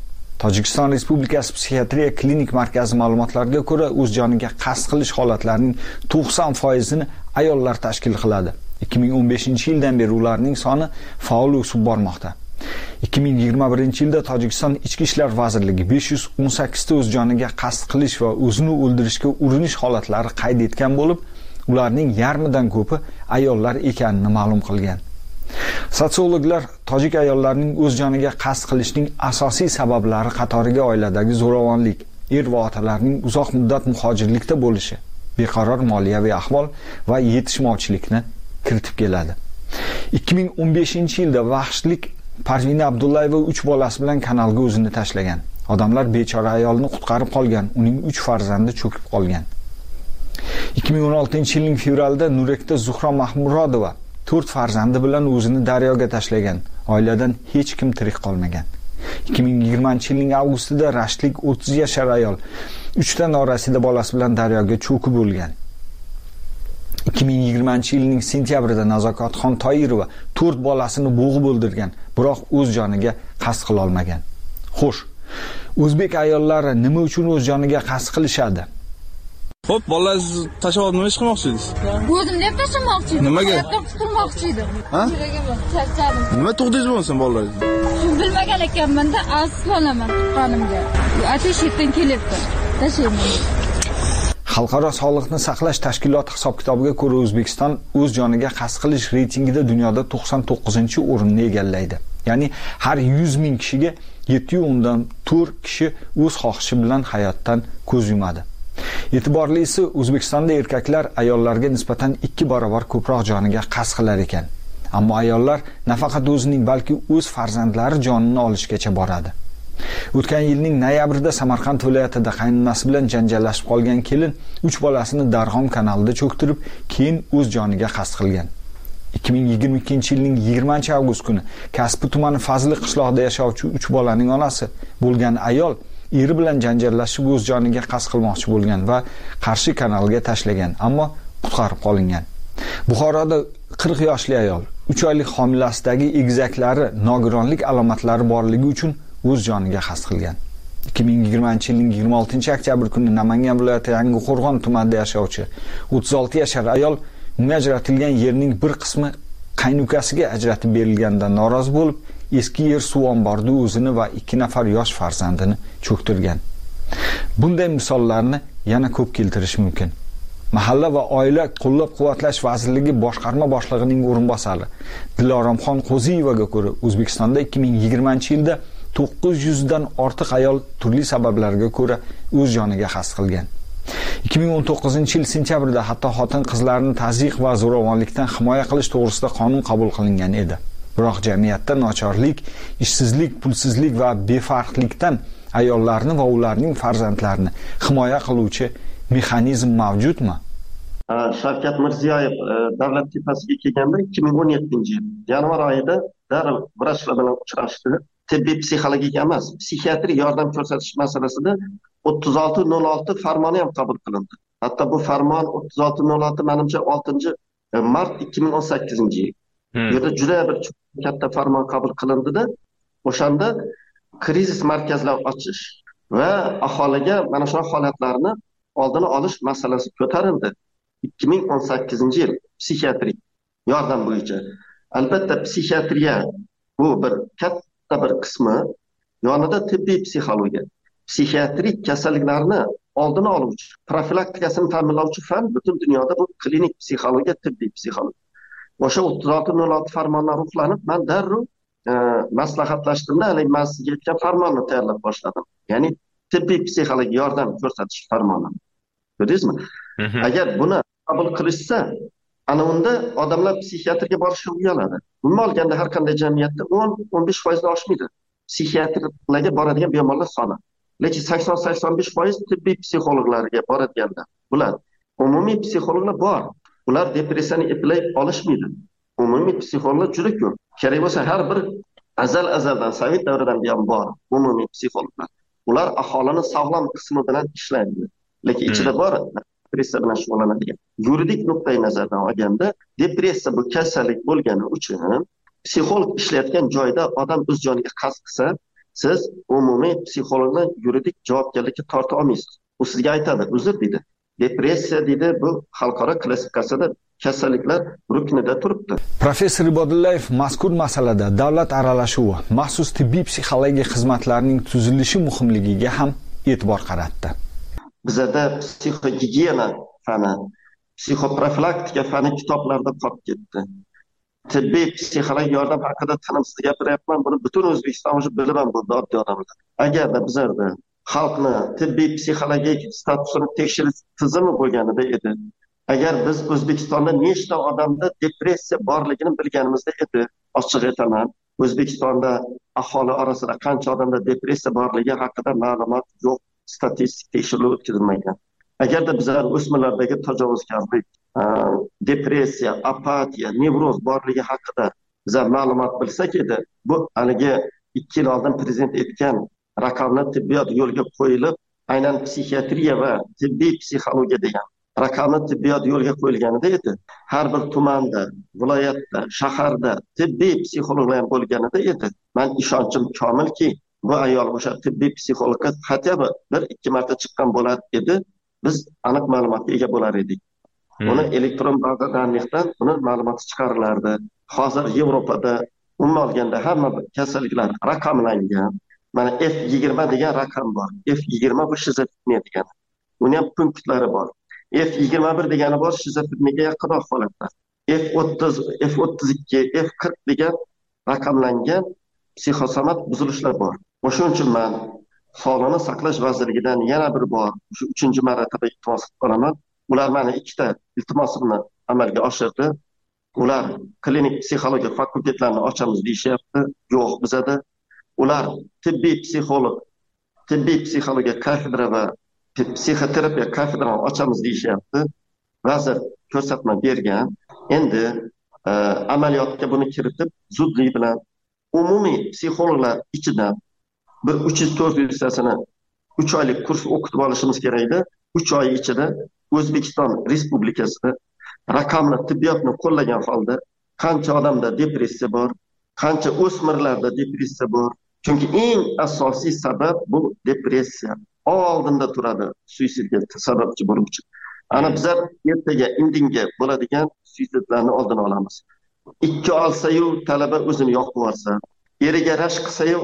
Tojikiston Respublikasi psixiatriya klinik markazi ma'lumotlariga ko'ra, o'z joniga qasd qilish holatlarining to'qson foizini ayollar tashkil qiladi. ikki ming o'n beshinchi yildan beri ularning soni faol o'sib bormoqda. ikki ming yigirma birinchi yilda Tojikiston Ichki ishlar vazirligi besh yuz o'n sakkiz ta o'z joniga qasd qilish va o'zini o'ldirishga urinish holatlari qayd etgan bo'lib, ularning yarmidan ko'pi ayollar ekanini ma'lum qilgan. Sotsiologlar tojik ayollarining o'z joniga qasd qilishning asosiy sabablari qatoriga oiladagi zo'ravonlik, er va otalarning uzoq muddat muhojirlikda bo'lishi, beqaror moliyaviy ahvol va yetishmovchilikni kiritib keladi. ikki ming o'n beshinchi yilda vahshlik Parvina Abdullayeva uch bolasi bilan kanalga o'zini tashlagan. Odamlar bechora ayolni qutqarib qolgan, uning uch farzandi cho'kib qolgan. ikki ming o'n oltinchi yilning fevralida Nurekda Zuhro Mahmurodova to'rt farzandi bilan o'zini daryoga tashlagan. Oiladan hech kim tirik qolmagan. ikki ming yigirmanchi yilning avgustida Rashtlik o'ttiz yashar ayol uch ta norasida bolasi bilan daryoga cho'kib o'lgan. ikki ming yigirmanchi yilning sentyabrida Nazokatxon Toyirova to'rt bolasini bo'g'ib o'ldirgan, biroq o'z joniga qasd qila olmagan. Xo'sh, o'zbek ayollari nima uchun o'z joniga qasd qilishadi? Xo'p, bolalarni tashlab nima ish qilmoqchisiz? O'zim deb tashlamoqchi edim. Nimaga? Qutulmoqchi edim. Ha? Charchadim. Nima tug'dingiz bo'lsin bolalarni? Shu bilmagan ekanman-da, afsus olaman tuqqanimga. Atesh yerdan kelyapti. Tashlayman. Xalqaro sog'liqni saqlash tashkiloti hisob-kitobiga ko'ra, O'zbekiston o'z joniga qasd qilish reytingida dunyoda to'qson to'qqizinchi o'rinni egallaydi. Ya'ni har yuz ming kishiga yetti nuqta o'ndan to'rt kishi o'z xohishi bilan hayotdan ko'z yumadi. E'tiborlisi, O'zbekistonda erkaklar ayollarga nisbatan ikki barobar ko'proq joniga qasd qilar ekan. Ammo ayollar nafaqat o'zining, balki o'z farzandlari jonini olishgacha boradi. O'tgan yilning noyabrida Samarqand viloyatida qaynonasi bilan janjallashib qolgan kelin uch bolasini Darg'om kanalida cho'ktirib, keyin o'z joniga qasd qilgan. ikki ming yigirma ikkinchi yilning yigirmanchi avgust kuni Kasbi tumani Fazli qishlog'ida yashovchi uch bolaning onasi bo'lgan ayol eri bilan janjallashib o'z joniga qasd qilmoqchi bo'lgan va Qarshi kanalga tashlagan, ammo qutqarib qolingan. Buxoroda qirq yoshli ayol uch oylik homilasidagi egizaklari nogironlik alomatlari borligi uchun o'z joniga qasd qilgan. ikki ming yigirmanchi yilning yigirma oltinchi oktyabr kuni Namangan viloyati Yangiqo'rg'on tumanida yashovchi o'ttiz olti yashar ayol unga ajratilgan yerning bir qismi qaynukasiga ajratib berilganidan norozi bo'lib, eski yer suv omborida o'zini va ikki nafar yosh farzandini cho'ktirgan. Bunday misollarni yana ko'p keltirish mumkin. Mahalla va oila qo'llab-quvvatlash vazirligi boshqarma boshlig'ining o'rinbosari Diloromxon Qo'ziyevaga ko'ra, O'zbekistonda ikki ming yigirmanchi yilda to'qqiz yuz dan ortiq ayol turli sabablarga ko'ra o'z joniga qasd qilgan. ikki ming o'n to'qqizinchi yil sentyabrida hatto xotin-qizlarni tazyiq va zo'ravonlikdan himoya qilish to'g'risida qonun qabul qilingan edi. Biroq jamiyatda nochorlik, ishsizlik, pulsizlik va befarqlikdan ayollarni va ularning farzandlarini himoya qiluvchi mexanizm mavjudmi? Shavkat Mirziyoyev davlat tepasiga kelganda ikki ming o'n yettinchi yil yanvar oyida darrov vrachlar bilan uchrashdi. Tibbiy psixologik emas, psixiatrik yordam ko'rsatish masalasida o'ttiz olti nol olti farmoni ham qabul qilindi. Hatto bu farmon o'ttiz olti nol olti menimcha oltinchi mart ikki ming o'n sakkizinchi yil. Bu yerda juda bir katta farmon qabul qilindida, o'shanda krizis markazlar ochish va aholiga mana shu holatlarni oldini olish masalasi ko'tarildi. ikki ming o'n sakkizinchi yil psixiatrik yordam bo'yicha. Albatta psixiatriya bu bir katta bir qismi, yonida tibbiy psixologiya, psixiatrik kasalliklarni oldini oluvchi, profilaktikasini ta'minlovchi fan butun dunyoda bu klinik psixologiya, tibbiy psixologiya. O'sha o'ttiz olti nol olti farmonlar ruhlanib, men darrov e, maslahatlashdim, hali men sizga aytgan farmonni tayyorlab boshladim. Ya'ni tibbiy psixologik yordam ko'rsatish farmoni. Ko'rdingizmi? Agar buni qabul qilishsa, ana unda odamlar psixiatrga borishga uyaladi. Umuman olganda har qanday jamiyatda o'n o'n besh foiz dan oshmaydi psixiatrlarga boradigan bemorlar soni. Lekin sakson sakson besh foiz tibbiy psixologlarga boradiganlar. Bular umumiy psixologlar bor. Ular depressiyani eplay olishmaydi. Umumiy psixologlar juda ko'p. Kerak bo'lsa har bir azal azaldan, sovet davridan ham bor umumiy psixologlar. Ular aholini sog'lom qismi bilan ishlaydi. Lekin ichida bor depressiya bilan shug'ullanadigan. Yuridik nuqtai nazardan olganda, depressiya bu kasallik bo'lgani uchun psixolog ishlayotgan joyda odam o'z joniga qasd qilsa, siz umumiy psixologni yuridik javobgarlikka torta olmaysiz. U sizga aytadi, uzr deydi. Depressiya deydi, bu xalqaro klassifikatsiyada kasalliklar ruknida turibdi. Professor Ibodullayev mazkur masalada davlat aralashuvi, maxsus tibbiy psixologiya xizmatlarining tuzilishi muhimligiga ham e'tibor qaratdi. Bizda psixogigiyena fani, psixoprofilaktika fani kitoblarda qolib ketdi. Tibbiy psixologik yordam haqida tinimsiz gapiryapman, buni butun O'zbekiston o'zi bilaman bu oddiy odamlar. Agarda bizlarda xalqni tibbiy psixologik statusini tekshirish tizimi bo'lganida edi, agar biz O'zbekistonda nechta odamda depressiya borligini bilganimizda edi, ochiq aytaman, O'zbekistonda aholi orasida qancha odamda depressiya borligi haqida ma'lumot yo'q, statistik tekshiruv o'tkazilmagan. Agarda bizlar o'smirlardagi tajovuzkorlik, depressiya, apatiya, nevroz borligi haqida bizlar ma'lumot bilsak edi, bu haligi ikki yil oldin prezident aytgan raqamli tibbiyot yo'lga qo'yilib, aynan psixiatriya va tibbiy psixologiya degan raqamli tibbiyot yo'lga qo'yilganida edi. Har bir tumanda, viloyatda, shaharda tibbiy psixologlar ham bo'lganida edi. Men ishonchim komilki, bu ayol o'sha tibbiy psixologga hatto bir ikki marta chiqqan bo'lar edi, biz aniq ma'lumotga ega bo'lar edik. Uni elektron baza danliqdan uni ma'lumoti chiqarilardi. Hozir Yevropada umuman olganda hamma kasalliklar raqamlangan. Mana F yigirma degan raqam bor. F yigirma bu shizofreniya degani. Uni ham punktlari bor. F yigirma bir degani bor, shizofreniyaga yaqinroq holatlar. F o'ttiz, F o'ttiz ikki, F qirq degan raqamlangan psixosomat buzilishlar bor. O'shuning uchun men Sog'liqni saqlash vazirligidan yana bir bor shu uchinchi marotaba iltimos qilaman. Ular mana ikkita iltimosimni amalga oshirdi. Ular klinik psixologiya fakultetlarini ochamiz deyishyapti. Yo'q, bizada ular tibbiy psixolog, tibbiy psixologiya kafedra va psixoterapiya kafedrani ochamiz deyishyapti. Vazir ko'rsatma bergan. Endi amaliyotga buni kiritib, zudlik bilan umumiy psixologlar ichidan bir uch yuz to'rt yuztasini uch oylik kurs o'qitib olishimiz kerakda, uch oy ichida O'zbekiston Respublikasida raqamli tibbiyotni qo'llagan holda qancha odamda depressiya bor, qancha o'smirlarda depressiya bor. Chunki eng asosiy sabab bu depressiya. Oldinda turadi suitsidga sababchi bo'luvchi. Ana bizlar ertaga indinga bo'ladigan suitsidlarni oldini olamiz. Ikki olsa-yu talaba o'zini yoqib yuborsa, eriga rashk qilsa-yu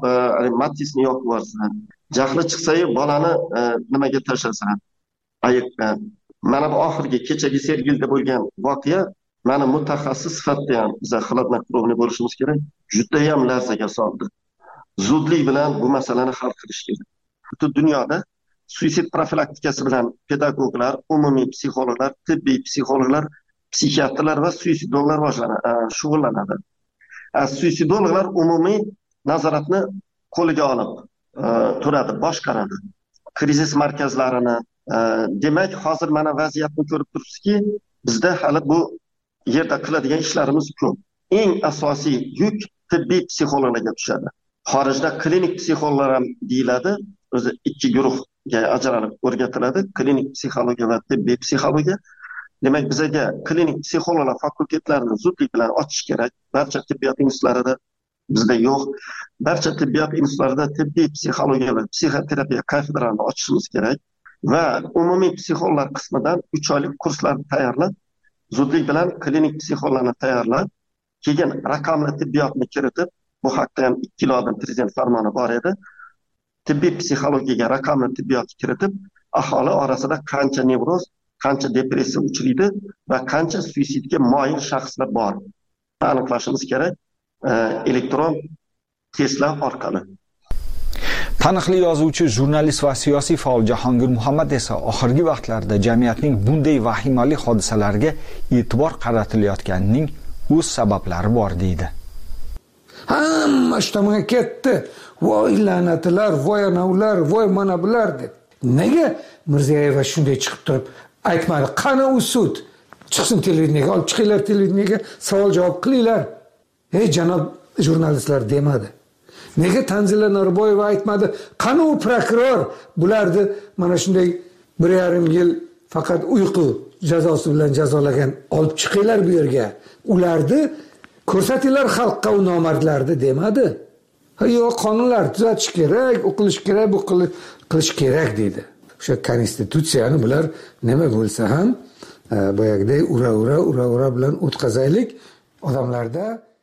matisni yoqib yuborsa, jahli chiqsa-yu bolani nimaga tashlasa, ayiqqa. Mana bu oxirgi kechagi Sergelda bo'lgan voqea mana mutaxassis sifatida ham bizlar xilotnaqrovni bo'lishimiz kerak. Juda ham larzaga soldi. Zudlik bilan bu masalani hal qilish kerak. Butun dunyoda suitsid profilaktikasi bilan pedagoglar, umumiy psixologlar, tibbiy psixologlar, psixiatrlar va suitsidologlar shug'ullanadi. Suitsidologlar umumiy nazoratni qo'liga olib turadi, boshqaradi. Krizis markazlarini, demak, hozir mana vaziyatni ko'rib turibsizki, bizda hali bu yerda qiladigan ishlarimiz ko'p. Eng asosiy yuk tibbiy psixologlarga tushadi. Xorijda klinik psixologlar ham deyiladi, o'zi ikki guruhga ajralib o'rgatiladi, klinik psixologiya va tibbiy psixologiya. Demak, bizga klinik psixologlar fakultetlarini zudlik bilan ochish kerak. Barcha tibbiyot institutlarida bizda yo'q. Barcha tibbiyot institutlarida tibbiy psixologiya va psixoterapiya kafedralarini ochishimiz kerak va umumiy psixologlar qismidan uch oylik kurslarni tayyorlab, zudlik bilan klinik psixologlarni tayyorlab, keyin raqamli tibbiyotni kiritib, bu haqda ham ikki yil oldin prezident farmoni bor edi. Tibbiy psixologiyaga raqamli tibbiyot kiritib, aholi orasida qancha nevroz, qancha depressiya uchraydi va qancha suitsidga moyil shaxslar bor aniqlashimiz kerak elektron testlar orqali. Taniqli yozuvchi, jurnalist va siyosiy faol Jahongir Muhammad esa oxirgi vaqtlarda jamiyatning bunday vahimali hodisalarga e'tibor qaratilayotganining o'z sabablari bor deydi. Hamma ishtamga ketdi. Voy la'natlar, voy anavlar, voy mana bular deb. Nega Mirziyoyeva shunday chiqib turib aytmadi? Qani u sud? Chiqsin televideniyaga, olib chiqinglar televideniyaga, savol javob qilinglar. Ey janob jurnalistlar demadi. Nega Tanzila Norboyeva aytmadi? Qani u prokuror bularni mana shunday bir yarim yil faqat uyqu jazosi bilan jazolagan, olib chiqinglar bu yerga. Ularni ko'rsatinglar xalqqa u nomardlarni demadi. ha yo'q qonunlar tuzatish kerak, u qilish kerak, bu qilish kerak deydi. O'sha konstitutsiyani bular nima bo'lsa ham boyagidek ura ura ura ura bilan o'tkazaylik, odamlarda